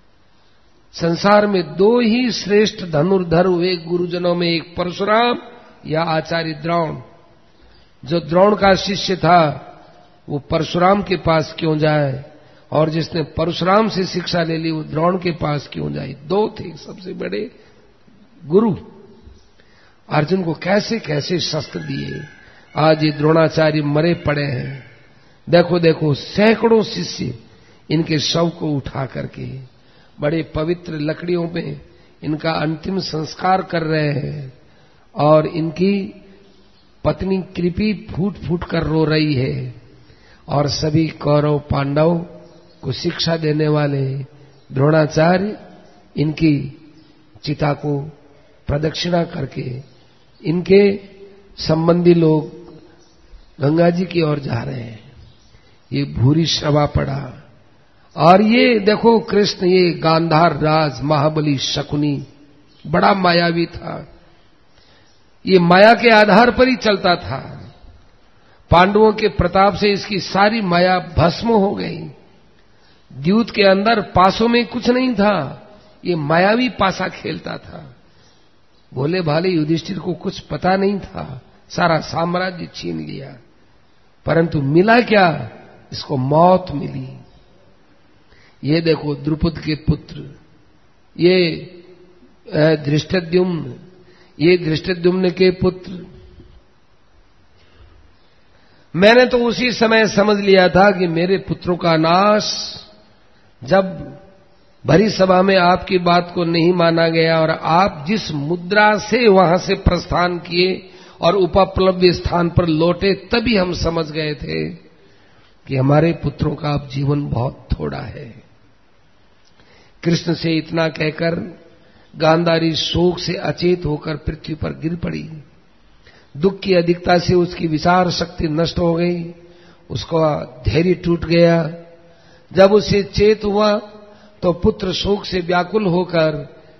संसार में 2 ही श्रेष्ठ धनुर्धर हुए गुरुजनों में, एक परशुराम या आचार्य द्रोण। जो द्रोण का शिष्य था वो परशुराम के पास क्यों जाए, और जिसने परशुराम से शिक्षा ले ली वो द्रोण के पास क्यों जाए। 2 थे सबसे बड़े गुरु। अर्जुन को कैसे कैसे शस्त्र दिए। आज ये द्रोणाचार्य मरे पड़े हैं। देखो देखो, सैकड़ों शिष्य इनके शव को उठा करके बड़े पवित्र लकड़ियों में इनका अंतिम संस्कार कर रहे हैं, और इनकी पत्नी कृपी फूट फूट कर रो रही है, और सभी कौरव पांडव को शिक्षा देने वाले द्रोणाचार्य इनकी चिता को प्रदक्षिणा करके इनके संबंधी लोग गंगा जी की ओर जा रहे हैं। ये भूरी श्रवा पड़ा। और ये देखो कृष्ण, ये गांधार राज महाबली शकुनी बड़ा मायावी था। ये माया के आधार पर ही चलता था। पांडवों के प्रताप से इसकी सारी माया भस्म हो गई। द्यूत के अंदर पासों में कुछ नहीं था, ये मायावी पासा खेलता था। भोले भाले युधिष्ठिर को कुछ पता नहीं था, सारा साम्राज्य छीन लिया, परंतु मिला क्या, इसको मौत मिली। ये देखो द्रुपद के पुत्र, ये धृष्टद्युम्न, ये धृष्टद्युम्न के पुत्र। मैंने तो उसी समय समझ लिया था कि मेरे पुत्रों का नाश, जब भरी सभा में आपकी बात को नहीं माना गया और आप जिस मुद्रा से वहां से प्रस्थान किए और उपप्लव्य स्थान पर लौटे, तभी हम समझ गए थे कि हमारे पुत्रों का अब जीवन बहुत थोड़ा है। कृष्ण से इतना कहकर गांधारी शोक से अचेत होकर पृथ्वी पर गिर पड़ी। दुख की अधिकता से उसकी विचार शक्ति नष्ट हो गई, उसका धैर्य टूट गया। जब उसे चेत हुआ तो पुत्र शोक से व्याकुल होकर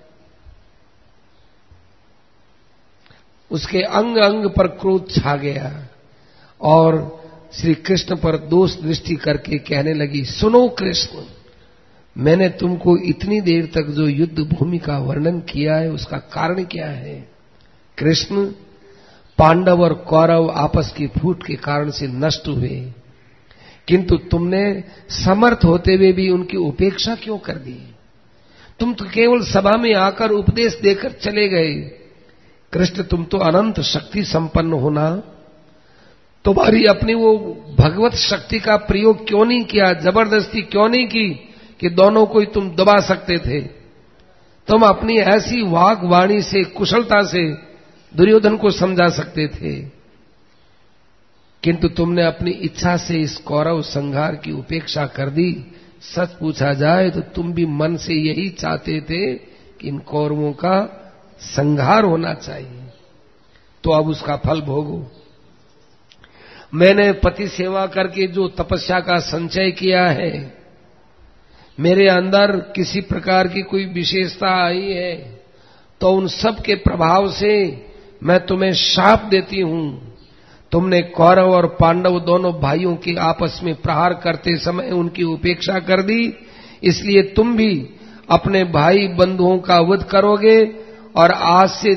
उसके अंग अंग पर क्रोध छा गया और श्री कृष्ण पर दोष दृष्टि करके कहने लगी, सुनो कृष्ण, मैंने तुमको इतनी देर तक जो युद्ध भूमि का वर्णन किया है उसका कारण क्या है? कृष्ण, पांडव और कौरव आपस की फूट के कारण से नष्ट हुए, किंतु तुमने समर्थ होते हुए भी उनकी उपेक्षा क्यों कर दी? तुम तो केवल सभा में आकर उपदेश देकर चले गए। कृष्ण, तुम तो अनंत शक्ति संपन्न होना, तुम्हारी अपनी वो भगवत शक्ति का प्रयोग क्यों नहीं किया? जबरदस्ती क्यों नहीं की कि दोनों को ही तुम दबा सकते थे? तुम अपनी ऐसी वाक वाणी से, कुशलता से दुर्योधन को समझा सकते थे, किंतु तुमने अपनी इच्छा से इस कौरव संहार की उपेक्षा कर दी। सच पूछा जाए तो तुम भी मन से यही चाहते थे कि इन कौरवों का संहार होना चाहिए, तो अब उसका फल भोगो। मैंने पति सेवा करके जो तपस्या का संचय किया है, मेरे अंदर किसी प्रकार की कोई विशेषता आई है, तो उन सब के प्रभाव से मैं तुम्हें शाप देती हूं। तुमने कौरव और पांडव दोनों भाइयों के आपस में प्रहार करते समय उनकी उपेक्षा कर दी, इसलिए तुम भी अपने भाई बंधुओं का वध करोगे और आज से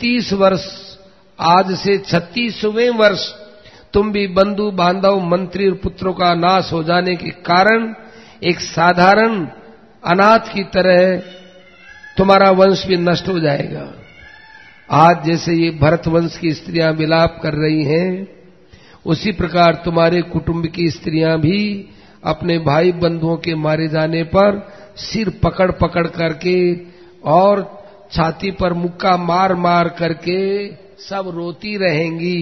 36वें वर्ष तुम भी बंधु बांधव मंत्री और पुत्रों का नाश हो जाने के कारण एक साधारण अनाथ की तरह तुम्हारा वंश भी नष्ट हो जाएगा। आज जैसे ये भरत वंश की स्त्रियां विलाप कर रही हैं, उसी प्रकार तुम्हारे कुटुंब की स्त्रियां भी अपने भाई बंधुओं के मारे जाने पर सिर पकड़ पकड़ करके और छाती पर मुक्का मार मार करके सब रोती रहेंगी।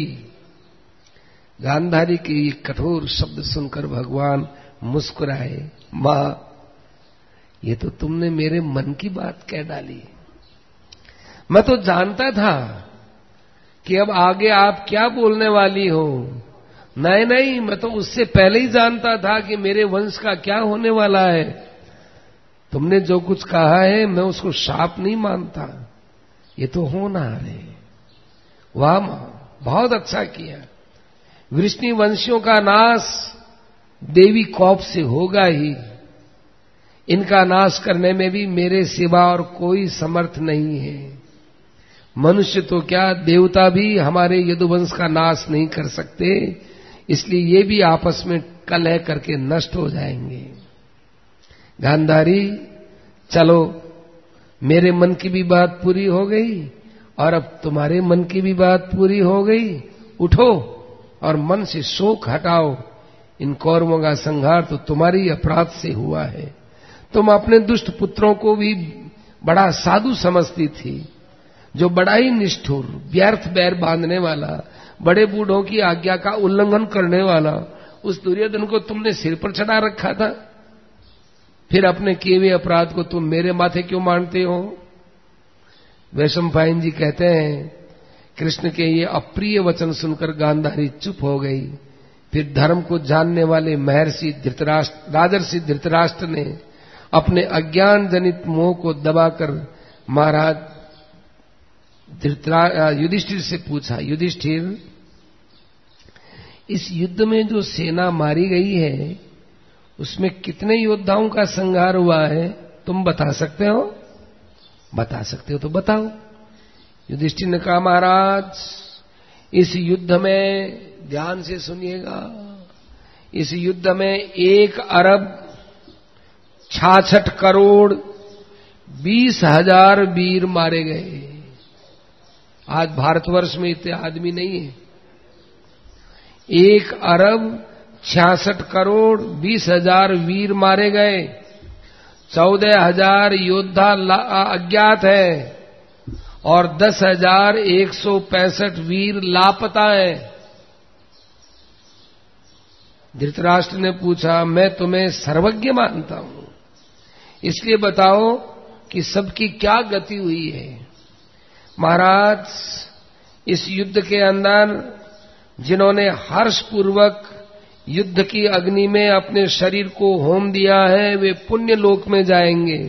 गांधारी के ये कठोर शब्द सुनकर भगवान मुस्कुराए। मां, ये तो तुमने मेरे मन की बात कह डाली। मैं तो जानता था कि अब आगे आप क्या बोलने वाली हो। नहीं, मैं तो उससे पहले ही जानता था कि मेरे वंश का क्या होने वाला है। तुमने जो कुछ कहा है मैं उसको शाप नहीं मानता, ये तो होना है। वाह मां, बहुत अच्छा किया। वृष्णि वंशियों का नाश देवी कोप से होगा ही। इनका नाश करने में भी मेरे सिवा और कोई समर्थ नहीं है। मनुष्य तो क्या, देवता भी हमारे यदुवंश का नाश नहीं कर सकते, इसलिए ये भी आपस में कलह करके नष्ट हो जाएंगे। गांधारी, चलो, मेरे मन की भी बात पूरी हो गई और अब तुम्हारे मन की भी बात पूरी हो गई। उठो और मन से शोक हटाओ। इन कौरवों का संहार तो तुम्हारी अपराध से हुआ है। तुम अपने दुष्ट पुत्रों को भी बड़ा साधु समझती थी, जो बड़ा ही निष्ठुर, व्यर्थ बैर बांधने वाला, बड़े बूढ़ों की आज्ञा का उल्लंघन करने वाला, उस दुर्योधन को तुमने सिर पर चढ़ा रखा था। फिर अपने किए हुए अपराध को तुम मेरे माथे क्यों मानते हो? वैशंपायन जी कहते हैं, कृष्ण के ये अप्रिय वचन सुनकर गांधारी चुप हो गई। फिर धर्म को जानने वाले महर्षि राजर्षि धृतराष्ट्र ने अपने अज्ञान जनित मोह को दबाकर महाराज युधिष्ठिर से पूछा, युधिष्ठिर, इस युद्ध में जो सेना मारी गई है उसमें कितने योद्धाओं का संहार हुआ है? तुम बता सकते हो? बता सकते हो तो बताओ। युधिष्ठिर ने कहा, महाराज, इस युद्ध में, ध्यान से सुनिएगा, इस युद्ध में 1 अरब 66 करोड़ 20,000 वीर मारे गए। आज भारतवर्ष में इतने आदमी नहीं है। 1 अरब 66 करोड़ 20,000 वीर मारे गए। 14,000 योद्धा अज्ञात है और 10,165 वीर लापता है। धृतराष्ट्र ने पूछा, मैं तुम्हें सर्वज्ञ मानता हूं, इसलिए बताओ कि सबकी क्या गति हुई है। महाराज, इस युद्ध के अंदर जिन्होंने हर्षपूर्वक युद्ध की अग्नि में अपने शरीर को होम दिया है, वे पुण्य लोक में जाएंगे।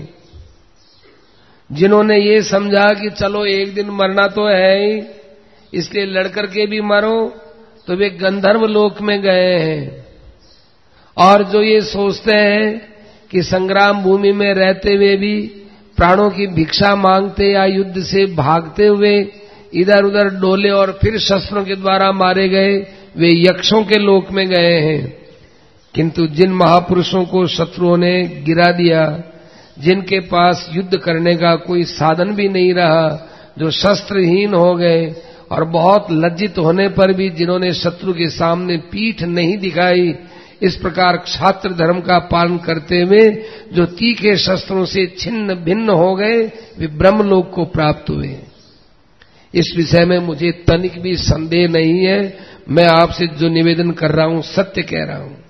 जिन्होंने ये समझा कि चलो एक दिन मरना तो है ही, इसलिए लड़कर के भी मरो, तो वे गंधर्व लोक में गए हैं। और जो ये सोचते हैं कि संग्राम भूमि में रहते हुए भी प्राणों की भिक्षा मांगते या युद्ध से भागते हुए इधर उधर डोले और फिर शस्त्रों के द्वारा मारे गए, वे यक्षों के लोक में गए हैं। किंतु जिन महापुरुषों को शत्रुओं ने गिरा दिया, जिनके पास युद्ध करने का कोई साधन भी नहीं रहा, जो शस्त्रहीन हो गए और बहुत लज्जित होने पर भी जिन्होंने शत्रु के सामने पीठ नहीं दिखाई, इस प्रकार क्षात्र धर्म का पालन करते हुए जो तीखे शस्त्रों से छिन्न भिन्न हो गए, वे ब्रह्मलोक को प्राप्त हुए। इस विषय में मुझे तनिक भी संदेह नहीं है। मैं आपसे जो निवेदन कर रहा हूं सत्य कह रहा हूं।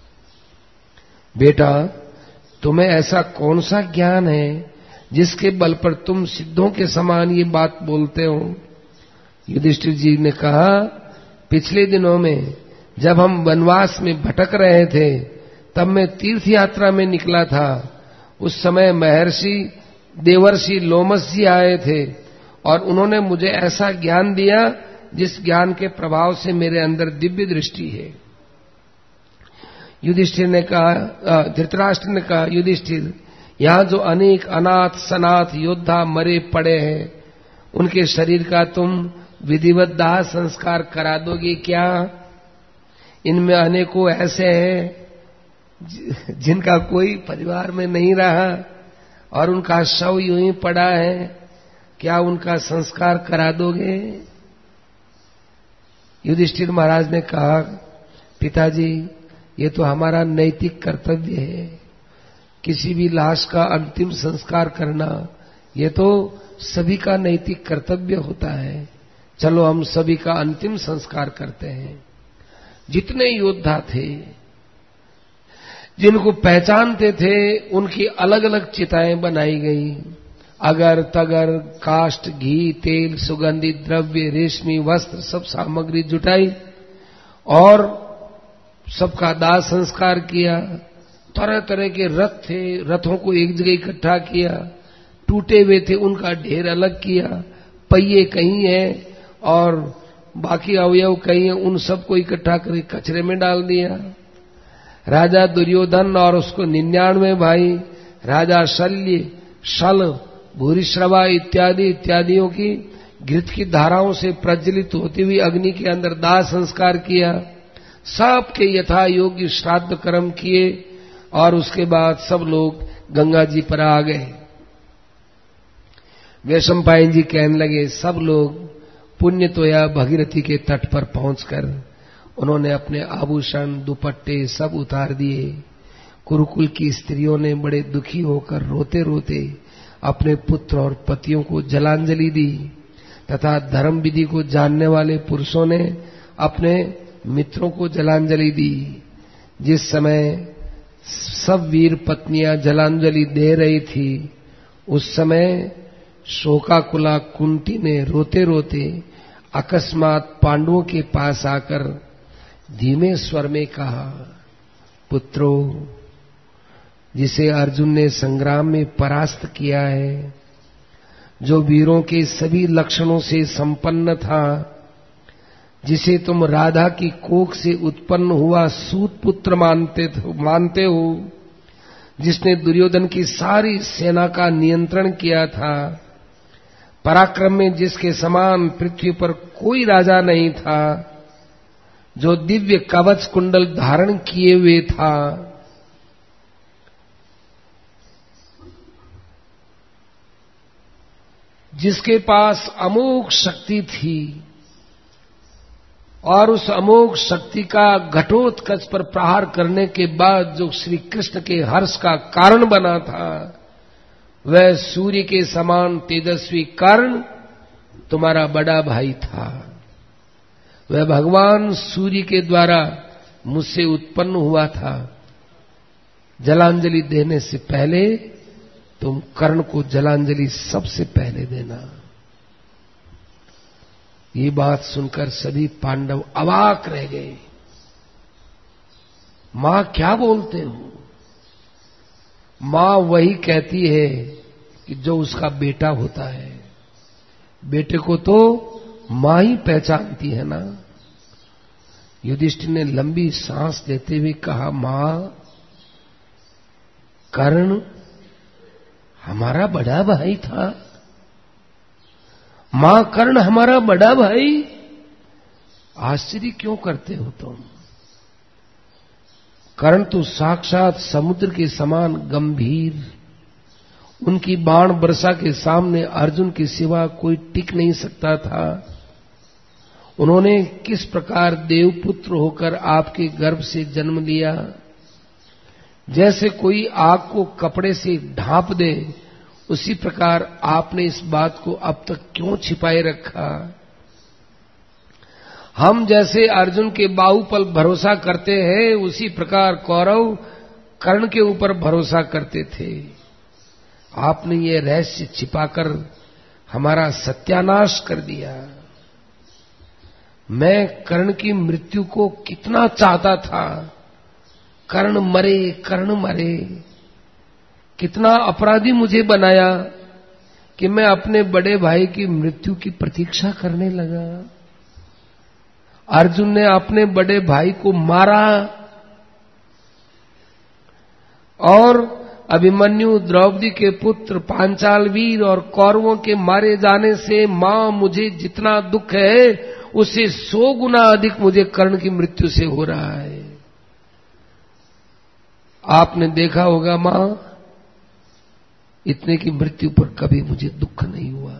बेटा, तुम्हें ऐसा कौन सा ज्ञान है जिसके बल पर तुम सिद्धों के समान ये बात बोलते हो? युधिष्ठिर जी ने कहा, पिछले दिनों में जब हम वनवास में भटक रहे थे, तब मैं तीर्थ यात्रा में निकला था। उस समय महर्षि देवर्षि लोमस जी आए थे और उन्होंने मुझे ऐसा ज्ञान दिया जिस ज्ञान के प्रभाव से मेरे अंदर दिव्य दृष्टि है। युधिष्ठिर ने कहा, धृतराष्ट्र ने कहा, युधिष्ठिर, यहां जो अनेक अनाथ सनाथ योद्धा मरे पड़े हैं, उनके शरीर का तुम विधिवत दाह संस्कार करा दोगे क्या? इनमें अनेकों ऐसे हैं जिनका कोई परिवार में नहीं रहा और उनका शव यूं ही पड़ा है, क्या उनका संस्कार करा दोगे? युधिष्ठिर महाराज ने कहा, पिताजी, ये तो हमारा नैतिक कर्तव्य है। किसी भी लाश का अंतिम संस्कार करना, ये तो सभी का नैतिक कर्तव्य होता है। चलो हम सभी का अंतिम संस्कार करते हैं। जितने योद्धा थे, जिनको पहचानते थे, उनकी अलग अलग चिताएं बनाई गई। अगर तगर काष्ठ घी तेल सुगंधित द्रव्य रेशमी वस्त्र सब सामग्री जुटाई और सबका दाह संस्कार किया। तरह तरह के रथ थे, रथों को एक जगह इकट्ठा किया। टूटे हुए थे, उनका ढेर अलग किया। पहिए कहीं हैं और बाकी अवयव कहीं हैं, उन सबको इकट्ठा करके कचरे में डाल दिया। राजा दुर्योधन और उसको 99 भाई, राजा शल्य, शल, भूरिश्रवा इत्यादि इत्यादियों की घृत की धाराओं से प्रज्वलित होती हुई अग्नि के अंदर दाह संस्कार किया। सबके यथा योग्य श्राद्ध कर्म किए और उसके बाद सब लोग गंगा जी पर आ गए। वैशंपायन जी कहने लगे, सब लोग पुण्य तो या भगीरथी के तट पर पहुंचकर उन्होंने अपने आभूषण दुपट्टे सब उतार दिए। कुरुकुल की स्त्रियों ने बड़े दुखी होकर रोते रोते अपने पुत्र और पतियों को जलांजलि दी तथा धर्म विधि को जानने वाले पुरुषों ने अपने मित्रों को जलांजलि दी। जिस समय सब वीर पत्नियां जलांजलि दे रही थी, उस समय शोकाकुला कुंती ने रोते रोते अकस्मात पांडवों के पास आकर धीमे स्वर में कहा, पुत्रों, जिसे अर्जुन ने संग्राम में परास्त किया है, जो वीरों के सभी लक्षणों से संपन्न था, जिसे तुम राधा की कोख से उत्पन्न हुआ सूत पुत्र मानते हो, जिसने दुर्योधन की सारी सेना का नियंत्रण किया था, पराक्रम में जिसके समान पृथ्वी पर कोई राजा नहीं था, जो दिव्य कवच कुंडल धारण किए हुए था, जिसके पास अमोघ शक्ति थी और उस अमोघ शक्ति का घटोत्कच पर प्रहार करने के बाद जो श्री कृष्ण के हर्ष का कारण बना था, वह सूर्य के समान तेजस्वी कर्ण तुम्हारा बड़ा भाई था। वह भगवान सूर्य के द्वारा मुझसे उत्पन्न हुआ था। जलांजलि देने से पहले तुम कर्ण को जलांजलि सबसे पहले देना। ये बात सुनकर सभी पांडव अवाक रह गए। मां क्या बोलते हो? मां वही कहती है कि जो उसका बेटा होता है। बेटे को तो मां ही पहचानती है ना। युधिष्ठिर ने लंबी सांस लेते हुए कहा, मां, कर्ण हमारा बड़ा भाई था। मां, कर्ण हमारा बड़ा भाई? आश्चर्य क्यों करते हो तुम? कर्ण तो साक्षात समुद्र के समान गंभीर, उनकी बाण वर्षा के सामने अर्जुन के सिवा कोई टिक नहीं सकता था। उन्होंने किस प्रकार देवपुत्र होकर आपके गर्भ से जन्म लिया, जैसे कोई आग को कपड़े से ढांप दे, उसी प्रकार आपने इस बात को अब तक क्यों छिपाए रखा? हम जैसे अर्जुन के बाहु पर भरोसा करते हैं, उसी प्रकार कौरव कर्ण के ऊपर भरोसा करते थे। आपने ये रहस्य छिपाकर हमारा सत्यानाश कर दिया। मैं कर्ण की मृत्यु को कितना चाहता था। कर्ण मरे, कर्ण मरे। कितना अपराधी मुझे बनाया कि मैं अपने बड़े भाई की मृत्यु की प्रतीक्षा करने लगा। अर्जुन ने अपने बड़े भाई को मारा और अभिमन्यु, द्रौपदी के पुत्र, पांचाल वीर और कौरवों के मारे जाने से मां मुझे जितना दुख है, उससे 100 गुना अधिक मुझे कर्ण की मृत्यु से हो रहा है। आपने देखा होगा मां, इतने की मृत्यु पर कभी मुझे दुख नहीं हुआ।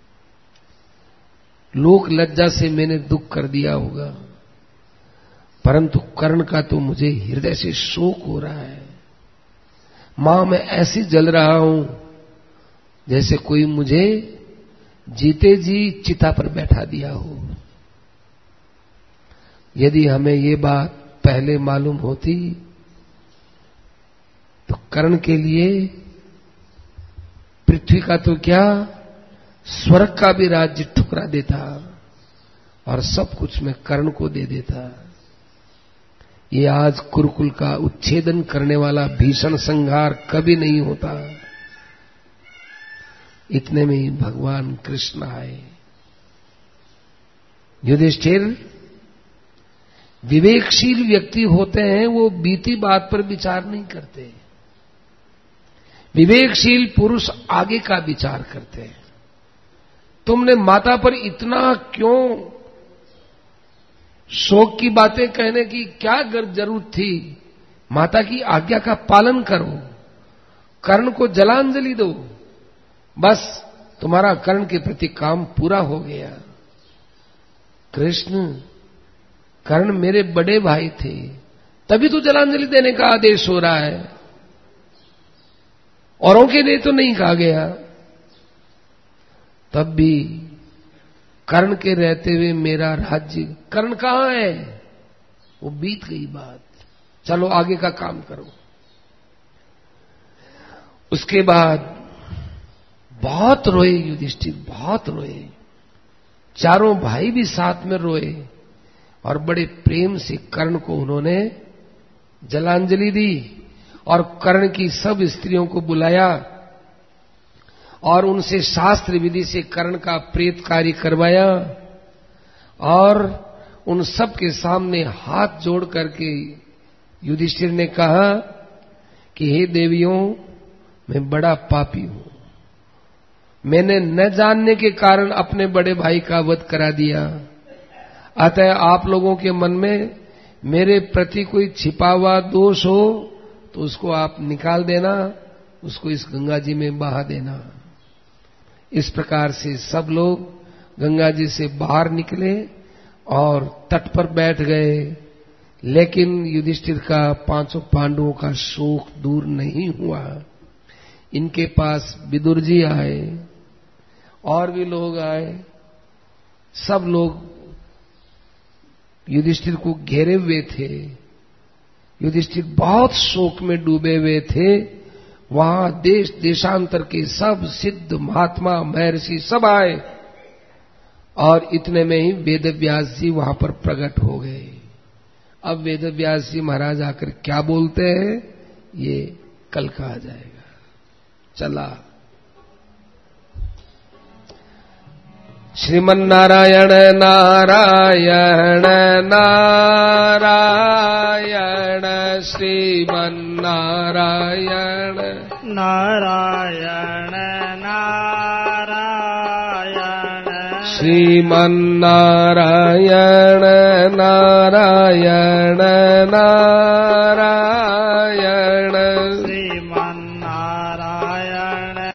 लोक लज्जा से मैंने दुख कर दिया होगा, परंतु कर्ण का तो मुझे हृदय से शोक हो रहा है। मां, मैं ऐसे जल रहा हूं जैसे कोई मुझे जीते जी चिता पर बैठा दिया हो। यदि हमें ये बात पहले मालूम होती तो कर्ण के लिए पृथ्वी का तो क्या, स्वर्ग का भी राज्य ठुकरा देता और सब कुछ मैं कर्ण को दे देता। ये आज कुरुकुल का उच्छेदन करने वाला भीषण संहार कभी नहीं होता। इतने में ही भगवान कृष्ण आए। युधिष्ठिर, विवेकशील व्यक्ति होते हैं, वो बीती बात पर विचार नहीं करते। विवेकशील पुरुष आगे का विचार करते हैं। तुमने माता पर इतना क्यों शोक की बातें कहने की क्या जरूरत थी? माता की आज्ञा का पालन करो, कर्ण को जलांजलि दो, बस तुम्हारा कर्ण के प्रति काम पूरा हो गया। कृष्ण, कर्ण मेरे बड़े भाई थे, तभी तो जलांजलि देने का आदेश हो रहा है, औरों के लिए तो नहीं कहा गया। तब भी कर्ण के रहते हुए मेरा राज्य, कर्ण कहां है? वो बीत गई बात, चलो आगे का काम करो। उसके बाद बहुत रोए युधिष्ठिर, बहुत रोए। चारों भाई भी साथ में रोए और बड़े प्रेम से कर्ण को उन्होंने जलांजलि दी और कर्ण की सब स्त्रियों को बुलाया और उनसे शास्त्र विधि से कर्ण का प्रेत कार्य करवाया और उन सब के सामने हाथ जोड़ करके युधिष्ठिर ने कहा कि हे देवियों, मैं बड़ा पापी हूं। मैंने न जानने के कारण अपने बड़े भाई का वध करा दिया। अतः आप लोगों के मन में मेरे प्रति कोई छिपा हुआ दोष हो तो उसको आप निकाल देना, उसको इस गंगा जी में बहा देना। इस प्रकार से सब लोग गंगा जी से बाहर निकले और तट पर बैठ गए। लेकिन युधिष्ठिर का पांचों पांडवों का शोक दूर नहीं हुआ। इनके पास विदुर जी आए और भी लोग आए। सब लोग युधिष्ठिर को घेरे हुए थे। युधिष्ठिर बहुत शोक में डूबे हुए थे। वहां देश देशांतर के सब सिद्ध महात्मा महर्षि सब आए और इतने में ही वेदव्यास जी वहां पर प्रकट हो गए। अब वेदव्यास जी महाराज आकर क्या बोलते हैं ये कल कहा जाएगा। चला श्रीमन्नारायण नारायण नारायण श्रीमन्नारायण नारायण नारायण श्रीमन्नारायण नारायण नारायण